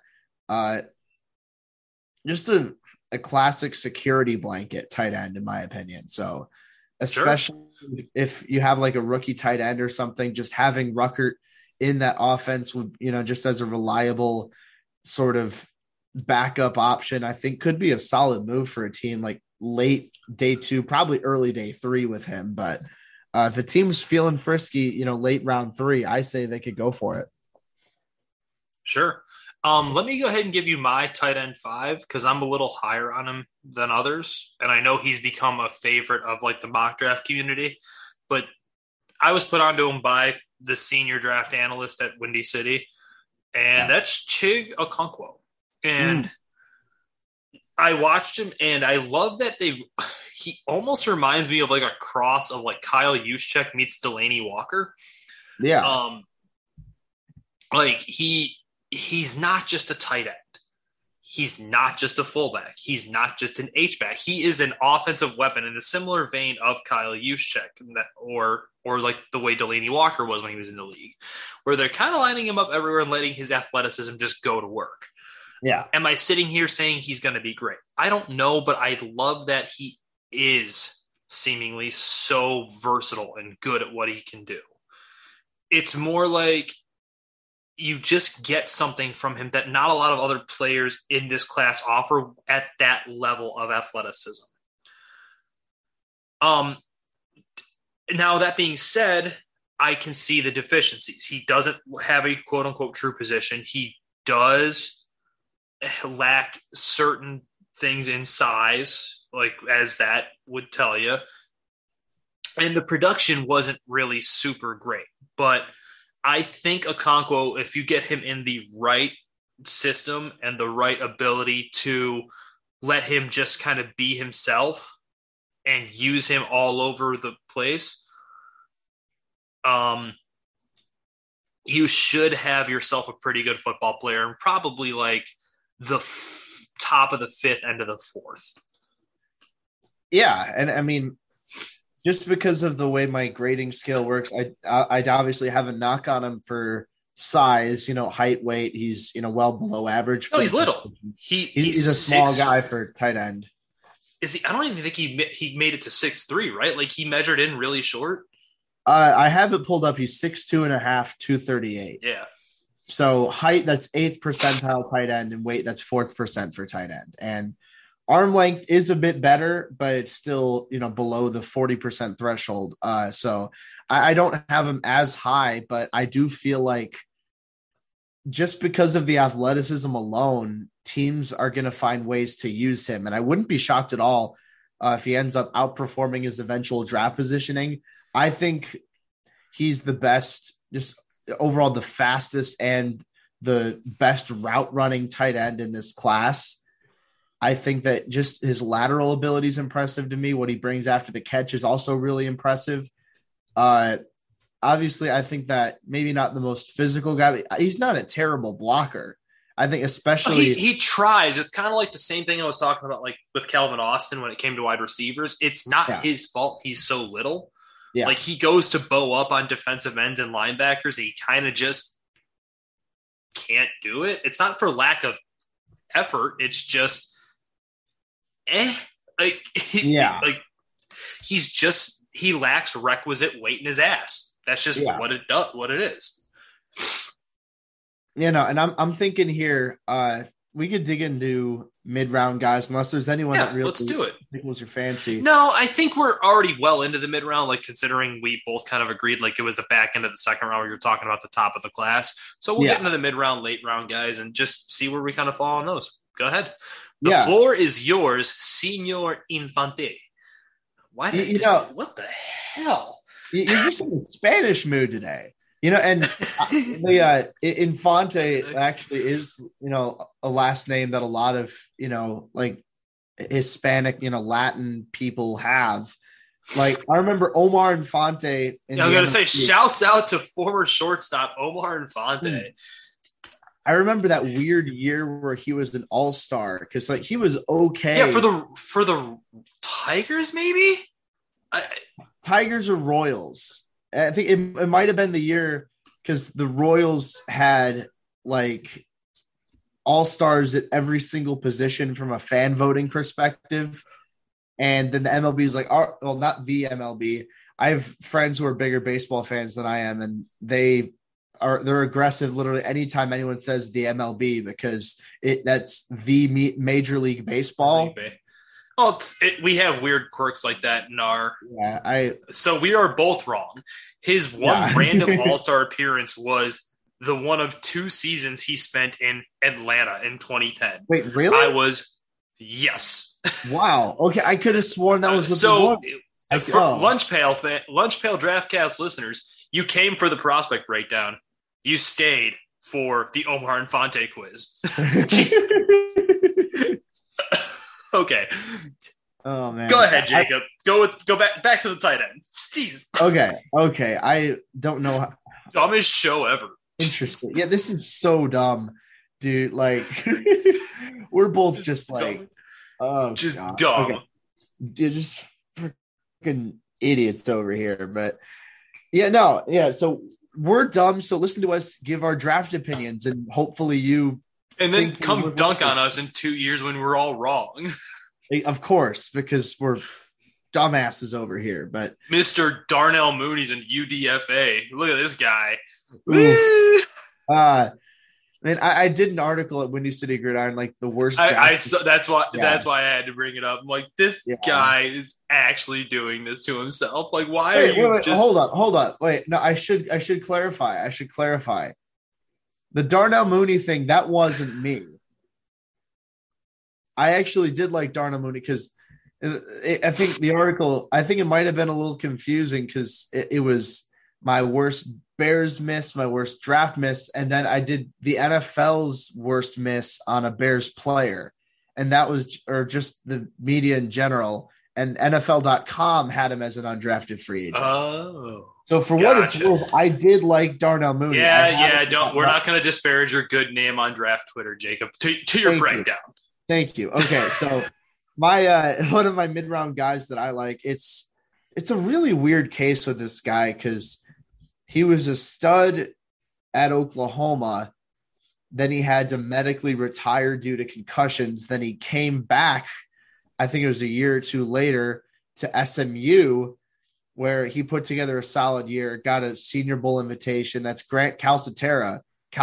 Just a classic security blanket tight end, in my opinion. So especially if you have like a rookie tight end or something, just having Ruckert in that offense would, just as a reliable sort of backup option, I think could be a solid move for a team like late day 2, probably early day 3 with him. But if a team's feeling frisky, late round 3, I say they could go for it. Sure. Let me go ahead and give you my tight end 5 because I'm a little higher on him than others. And I know he's become a favorite of like the mock draft community, but I was put onto him by the senior draft analyst at Windy City, and that's Chig Okonkwo. And I watched him, and I love that he almost reminds me of like a cross of like Kyle Juszczyk meets Delaney Walker. Yeah. Like he's not just a tight end. He's not just a fullback. He's not just an H-back. He is an offensive weapon in the similar vein of Kyle Juszczyk, or like the way Delaney Walker was when he was in the league, where they're kind of lining him up everywhere and letting his athleticism just go to work. Yeah. Am I sitting here saying he's going to be great? I don't know, but I love that he is seemingly so versatile and good at what he can do. It's more like you just get something from him that not a lot of other players in this class offer at that level of athleticism. Now, that being said, I can see the deficiencies. He doesn't have a quote-unquote true position. He does lack certain things in size, like as that would tell you. And the production wasn't really super great. But I think Okonkwo, if you get him in the right system and the right ability to let him just kind of be himself and use him all over the place, you should have yourself a pretty good football player, and probably like the top of the fifth, end of the fourth. Yeah, and I mean, just because of the way my grading scale works, I'd obviously have a knock on him for size, height, weight. He's, well below average. No, he's little. He's a small guy for tight end. Is he? I don't even think he made it to 6'3", right? Like he measured in really short. I have it pulled up. He's 6'2.5", 238. Yeah. So height, that's 8th percentile tight end, and weight, that's 4th percent for tight end. And arm length is a bit better, but it's still, below the 40% threshold. So I don't have him as high, but I do feel like just because of the athleticism alone, teams are going to find ways to use him. And I wouldn't be shocked at all if he ends up outperforming his eventual draft positioning. I think he's the best, just overall the fastest and the best route running tight end in this class. I think that just his lateral ability is impressive to me. What he brings after the catch is also really impressive. Obviously, I think that maybe not the most physical guy, but he's not a terrible blocker. I think especially he tries. It's kind of like the same thing I was talking about, like with Calvin Austin when it came to wide receivers. It's not his fault he's so little. Yeah. Like he goes to bow up on defensive ends and linebackers. And he kind of just can't do it. It's not for lack of effort. It's just, he lacks requisite weight in his ass. That's just what it is. And I'm thinking here, we could dig into mid-round guys, unless there's anyone that really let's do it. tickles your fancy. No, I think we're already well into the mid-round, like considering we both kind of agreed, like it was the back end of the second round where you were talking about the top of the class. So we'll get into the mid-round, late-round guys and just see where we kind of fall on those. Go ahead. The floor is yours, Senor Infante. Why did what the hell? You're just in a Spanish mood today. And the Infante actually is, a last name that a lot of, like Hispanic, Latin people have. Like I remember Omar Infante. I was going to say, shouts out to former shortstop Omar Infante. I remember that weird year where he was an all-star because like he was okay. Yeah, for the Tigers, maybe Tigers or Royals. I think it might have been the year because the Royals had like all-stars at every single position from a fan voting perspective. And then the MLB is like, well, not the MLB. I have friends who are bigger baseball fans than I am, and they're aggressive literally anytime anyone says the MLB because that's the Major League Baseball. Well, we have weird quirks like that in our. Yeah, so we are both wrong. His one random All-Star appearance was the one of 2 seasons he spent in Atlanta in 2010. Wait, really? I was yes. Wow. Okay, I could have sworn that was Lunch Pail Draftcast listeners, you came for the prospect breakdown. You stayed for the Omar Infante quiz. Okay. Oh man. Go ahead, Jacob. Go back to the tight end. Jeez. Okay. I don't know. Dumbest show ever. Interesting. Yeah, this is so dumb, dude. Like, we're both just like, dumb. Dumb. Okay. You're just freaking idiots over here. But yeah. So we're dumb. So listen to us give our draft opinions, and hopefully you And then come dunk on us in 2 years when we're all wrong. Of course, because we're dumbasses over here. But Mr. Darnell Mooney's in UDFA. Look at this guy. I did an article at Windy City Gridiron, like the worst. That's why I had to bring it up. I'm like, this guy is actually doing this to himself. Like, why are you wait, just hold up. Wait, no, I should clarify. The Darnell Mooney thing, that wasn't me. I actually did like Darnell Mooney because I think the article, it might have been a little confusing because it was my worst Bears miss, my worst draft miss, and then I did the NFL's worst miss on a Bears player, and that was, or just the media in general, and NFL.com had him as an undrafted free agent. Oh. So for what it's worth, I did like Darnell Mooney. We're not going to disparage your good name on draft Twitter, Jacob, to your breakdown. Thank you. Okay, so my one of my mid-round guys that I like, it's a really weird case with this guy because he was a stud at Oklahoma. Then he had to medically retire due to concussions. Then he came back, I think it was a year or two later, to SMU, where he put together a solid year, got a Senior Bowl invitation. That's Grant Calcaterra.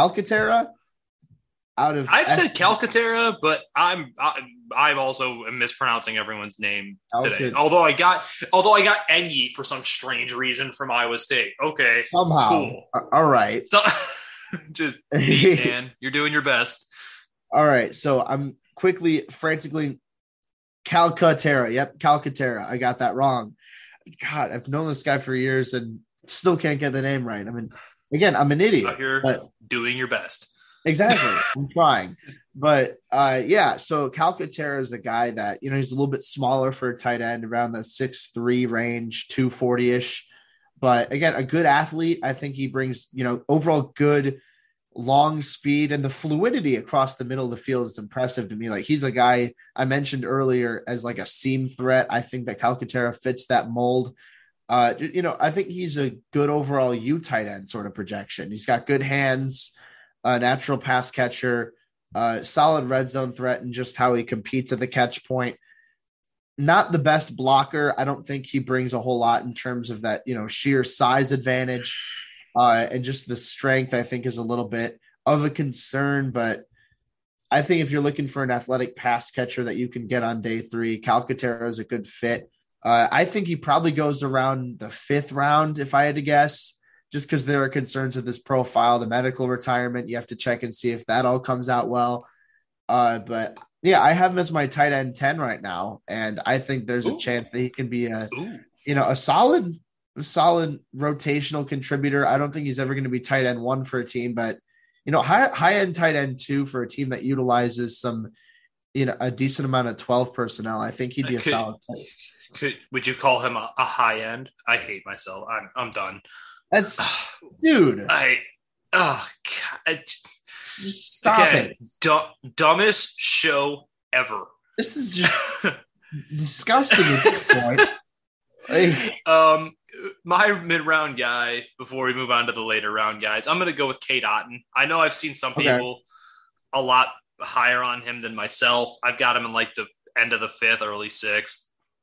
I've said Calcaterra, but I'm also mispronouncing everyone's name today. Although I got Enyi for some strange reason from Iowa State. Okay, somehow, cool. All right. So, just man, you're doing your best. All right, so I'm frantically Calcaterra. Yep, Calcaterra. I got that wrong. God, I've known this guy for years and still can't get the name right. I mean, again, I'm an idiot. Out here doing your best. Exactly. I'm trying. But so Calcaterra is a guy that, he's a little bit smaller for a tight end, around the 6'3" range, 240-ish. But again, a good athlete. I think he brings, overall good long speed, and the fluidity across the middle of the field is impressive to me. Like, he's a guy I mentioned earlier as like a seam threat. I think that Calcaterra fits that mold. I think he's a good overall U tight end sort of projection. He's got good hands, a natural pass catcher, solid red zone threat, and just how he competes at the catch point. Not the best blocker. I don't think he brings a whole lot in terms of that, sheer size advantage, and just the strength, I think, is a little bit of a concern. But I think if you're looking for an athletic pass catcher that you can get on day 3, Calcaterra is a good fit. I think he probably goes around the 5th round, if I had to guess, just because there are concerns with this profile, the medical retirement. You have to check and see if that all comes out well. But yeah, I have him as my tight end 10 right now. And I think there's a chance that he can be a solid rotational contributor. I don't think he's ever going to be tight end 1 for a team, but high end tight end 2 for a team that utilizes some, a decent amount of 12 personnel. I think he'd be a solid player. Would you call him a high end? I hate myself. I'm done. That's dude. Stop it. Dumbest show ever. This is just disgusting at this point. My mid-round guy, before we move on to the later round guys, I'm going to go with Cade Otton. I know I've seen some people a lot higher on him than myself. I've got him in like the end of the 5th, early 6th.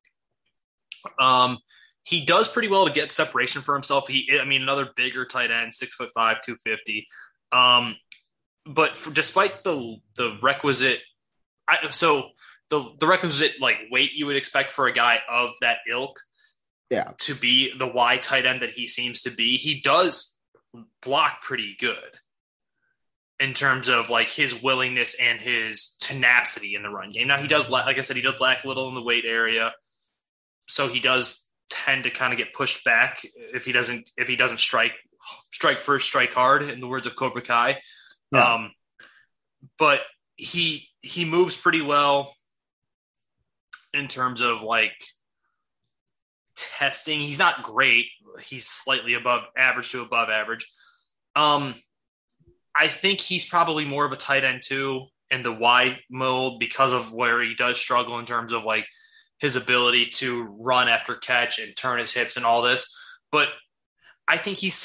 He does pretty well to get separation for himself. Another bigger tight end, 6'5", 250. But despite the requisite, the requisite like weight you would expect for a guy of that ilk, to be the wide tight end that he seems to be, he does block pretty good in terms of like his willingness and his tenacity in the run game. Now he does, like I said, he does lack a little in the weight area, so he does tend to kind of get pushed back if he doesn't strike first, strike hard, in the words of Cobra Kai. Yeah. But he moves pretty well in terms of like testing. He's not great. He's slightly above average to above average. I think he's probably more of a tight end 2 in the Y mold because of where he does struggle in terms of like his ability to run after catch and turn his hips and all this. But I think he's solid.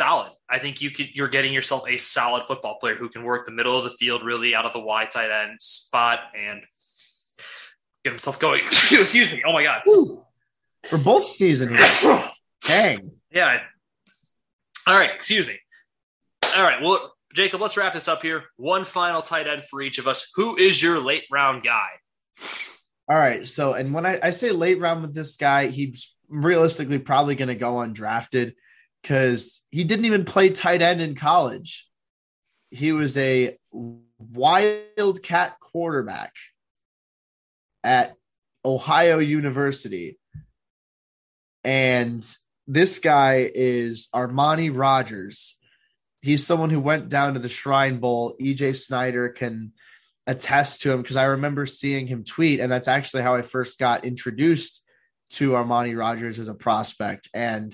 I think you're getting yourself a solid football player who can work the middle of the field really out of the Y tight end spot and get himself going. Excuse me. Oh my God. Woo. For both seasons. Dang. Yeah. All right. Excuse me. All right. Well, Jacob, let's wrap this up here. One final tight end for each of us. Who is your late round guy? All right. So, and when I say late round with this guy, he's realistically probably going to go undrafted because he didn't even play tight end in college. He was a Wildcat quarterback at Ohio University. And this guy is Armani Rogers. He's someone who went down to the Shrine Bowl. EJ Snyder can attest to him because I remember seeing him tweet, and that's actually how I first got introduced to Armani Rogers as a prospect. And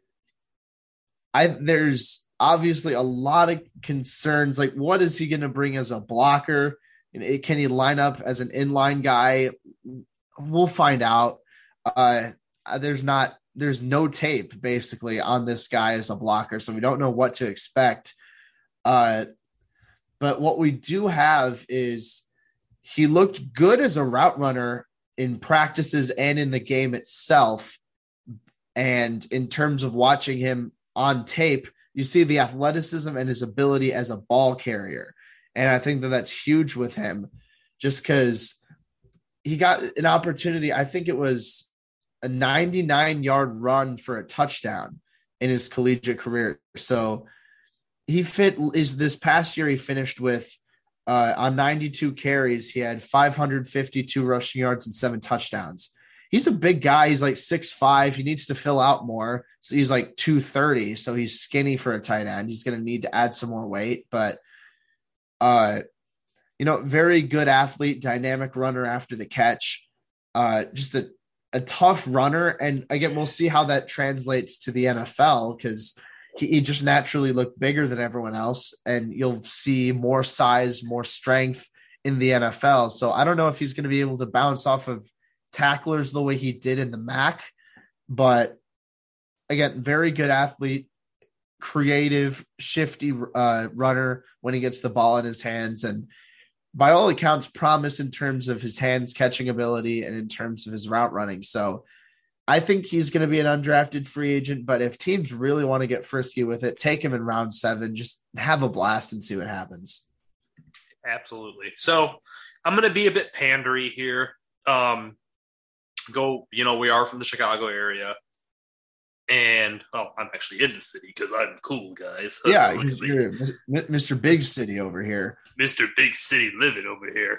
there's obviously a lot of concerns, like what is he going to bring as a blocker? Can he line up as an inline guy? We'll find out. There's no tape basically on this guy as a blocker, so we don't know what to expect. But what we do have is he looked good as a route runner in practices and in the game itself. And in terms of watching him on tape, you see the athleticism and his ability as a ball carrier. And I think that that's huge with him just because he got an opportunity. I think it was a 99-yard run for a touchdown in his collegiate career. So this past year, he finished with on 92 carries. He had 552 rushing yards and 7 touchdowns. He's a big guy. He's like 6'5". He needs to fill out more. So he's like 230. So he's skinny for a tight end. He's going to need to add some more weight, but very good athlete, dynamic runner after the catch, just a tough runner. And again, we'll see how that translates to the NFL because he just naturally looked bigger than everyone else, and you'll see more size, more strength in the NFL. So I don't know if he's going to be able to bounce off of tacklers the way he did in the MAC, but again, very good athlete, creative, shifty runner when he gets the ball in his hands, and by all accounts, promise in terms of his hands catching ability and in terms of his route running. So I think he's going to be an undrafted free agent, but if teams really want to get frisky with it, take him in round 7, just have a blast and see what happens. Absolutely. So I'm going to be a bit pandery here. We are from the Chicago area. And, I'm actually in the city because I'm cool, guys. Yeah, you're Mr. Big City over here. Mr. Big City living over here.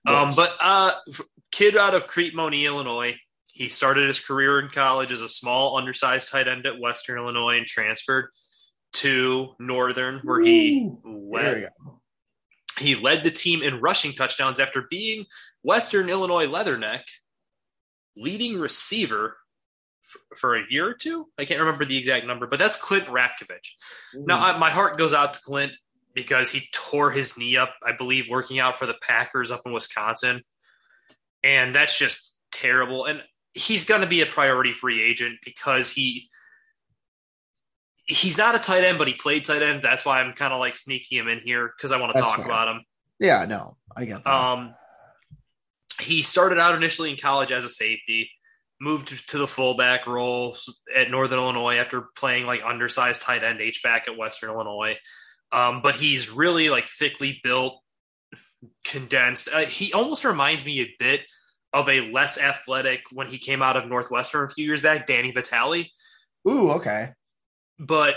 Kid out of Crete-Monee, Illinois. He started his career in college as a small, undersized tight end at Western Illinois and transferred to Northern, where he led the team in rushing touchdowns after being Western Illinois Leatherneck leading receiver for a year or two. I can't remember the exact number, but that's Clint Ratkovich. Now, my heart goes out to Clint because he tore his knee up, I believe, working out for the Packers up in Wisconsin. And that's just terrible. And he's going to be a priority free agent because he's not a tight end, but he played tight end. That's why I'm kind of like sneaking him in here because I want to talk about him. Yeah, no, I get that. He started out initially in college as a safety, moved to the fullback role at Northern Illinois after playing like undersized tight end H-back at Western Illinois. But he's really like thickly built, condensed. He almost reminds me a bit of a less athletic when he came out of Northwestern a few years back, Danny Vitale. Ooh, okay. But,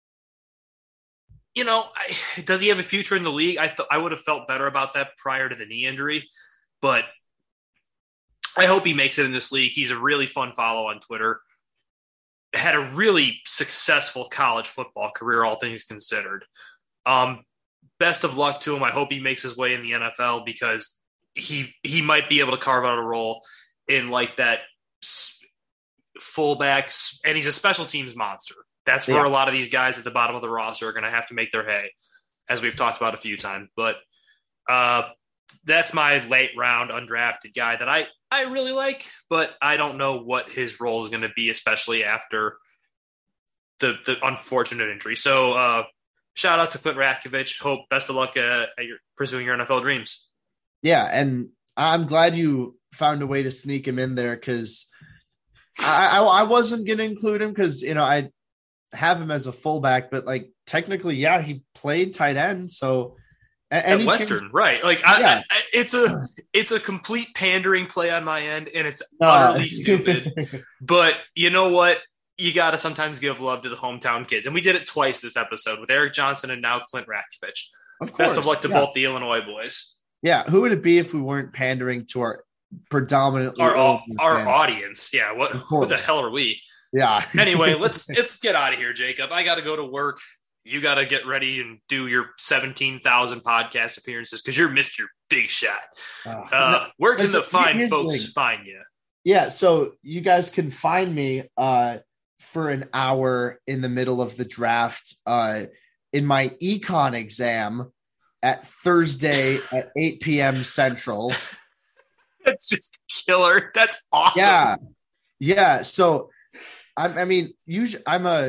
does he have a future in the league? I would have felt better about that prior to the knee injury, but I hope he makes it in this league. He's a really fun follow on Twitter. Had a really successful college football career, all things considered. Best of luck to him. I hope he makes his way in the NFL because he might be able to carve out a role in like that fullback, and he's a special teams monster. That's where a lot of these guys at the bottom of the roster are going to have to make their hay, as we've talked about a few times. But that's my late round undrafted guy that I really like, but I don't know what his role is going to be, especially after the unfortunate injury. So shout out to Clint Ratkovich. Hope best of luck at pursuing your NFL dreams. Yeah, and I'm glad you found a way to sneak him in there, because I wasn't going to include him because, I have him as a fullback, but like technically, yeah, he played tight end. So at Western, right? Like it's a complete pandering play on my end, and it's utterly stupid. But you know what? You got to sometimes give love to the hometown kids, and we did it twice this episode with Eric Johnson and now Clint Ratkovich. Of course, best of luck to both the Illinois boys. Yeah, who would it be if we weren't pandering to our predominantly our audience? Yeah, what the hell are we? Yeah. Anyway, let's get out of here, Jacob. I got to go to work. You got to get ready and do your 17,000 podcast appearances because you're Mr. Big Shot. Where can the fine folks find you? Yeah, so you guys can find me for an hour in the middle of the draft in my econ exam at Thursday at 8 p.m. Central. That's just killer. That's awesome. Yeah. So, usually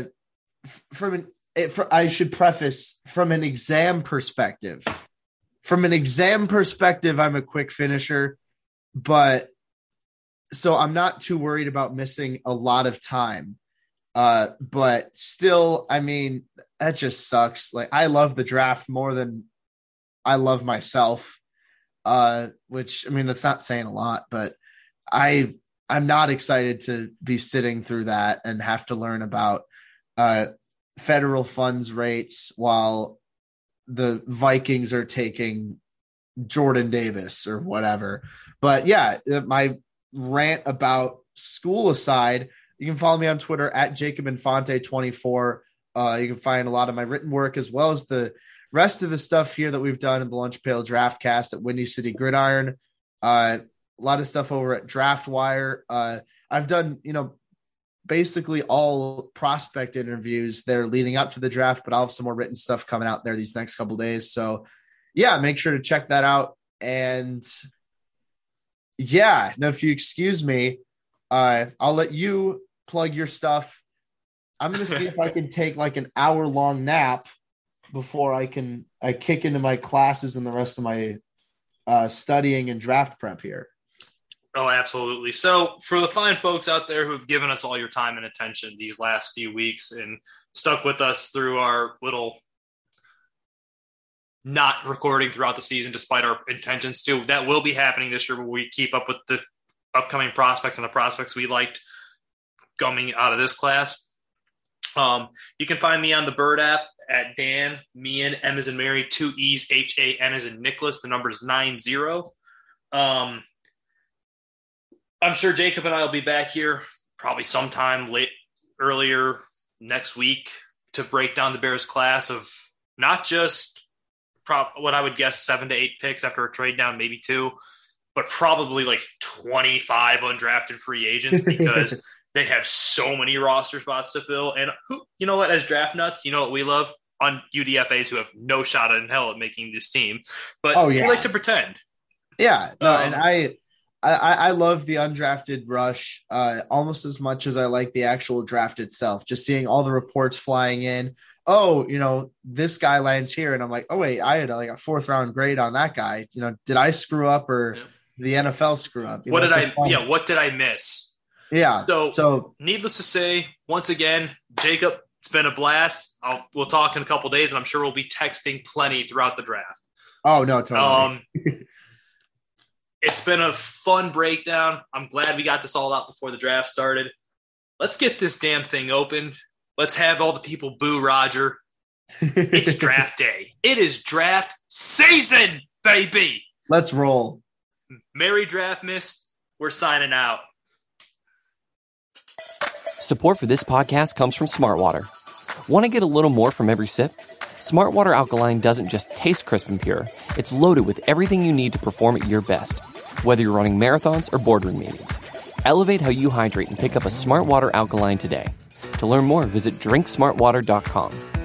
I should preface from an exam perspective. From an exam perspective, I'm a quick finisher, but so I'm not too worried about missing a lot of time. But still, that just sucks. Like, I love the draft more than I love myself, which, that's not saying a lot, but I'm not excited to be sitting through that and have to learn about federal funds rates while the Vikings are taking Jordan Davis or whatever. But yeah, my rant about school aside, you can follow me on Twitter at JacobInfante24. You can find a lot of my written work as well as the rest of the stuff here that we've done in the Lunch Pail Draftcast at Windy City Gridiron. A lot of stuff over at DraftWire. I've done, basically all prospect interviews there leading up to the draft, but I'll have some more written stuff coming out there these next couple of days. So yeah, make sure to check that out. And yeah, now if you excuse me, I'll let you plug your stuff. I'm going to see if I can take like an hour-long nap before I kick into my classes and the rest of my studying and draft prep here. Oh, absolutely. So for the fine folks out there who have given us all your time and attention these last few weeks and stuck with us through our little not recording throughout the season, despite our intentions to, that will be happening this year where we keep up with the upcoming prospects and the prospects we liked coming out of this class. You can find me on the Bird app at Dan, Meehan, M as in Mary, 2 E's, HAN as in Nicholas. The number is 90. I'm sure Jacob and I will be back here probably sometime earlier next week to break down the Bears class of not just what I would guess 7 to 8 picks after a trade down, maybe 2, but probably like 25 undrafted free agents because they have so many roster spots to fill. And you know what, as draft nuts, you know what we love? On UDFAs who have no shot in hell at making this team, but we like to pretend. Yeah, no, and I love the undrafted rush almost as much as I like the actual draft itself. Just seeing all the reports flying in. Oh, this guy lands here, and I'm like, oh wait, I had like a 4th round grade on that guy. Did I screw up or the NFL screw up? What did I miss? Yeah. So needless to say, once again, Jacob, it's been a blast. We'll talk in a couple days, and I'm sure we'll be texting plenty throughout the draft. Oh no, totally. It's been a fun breakdown. I'm glad we got this all out before the draft started. Let's get this damn thing open. Let's have all the people boo Roger. It's draft day. It is draft season, baby. Let's roll. Merry Draft Miss. We're signing out. Support for this podcast comes from Smartwater. Want to get a little more from every sip? Smartwater Alkaline doesn't just taste crisp and pure. It's loaded with everything you need to perform at your best, whether you're running marathons or boardroom meetings. Elevate how you hydrate and pick up a Smartwater Alkaline today. To learn more, visit drinksmartwater.com.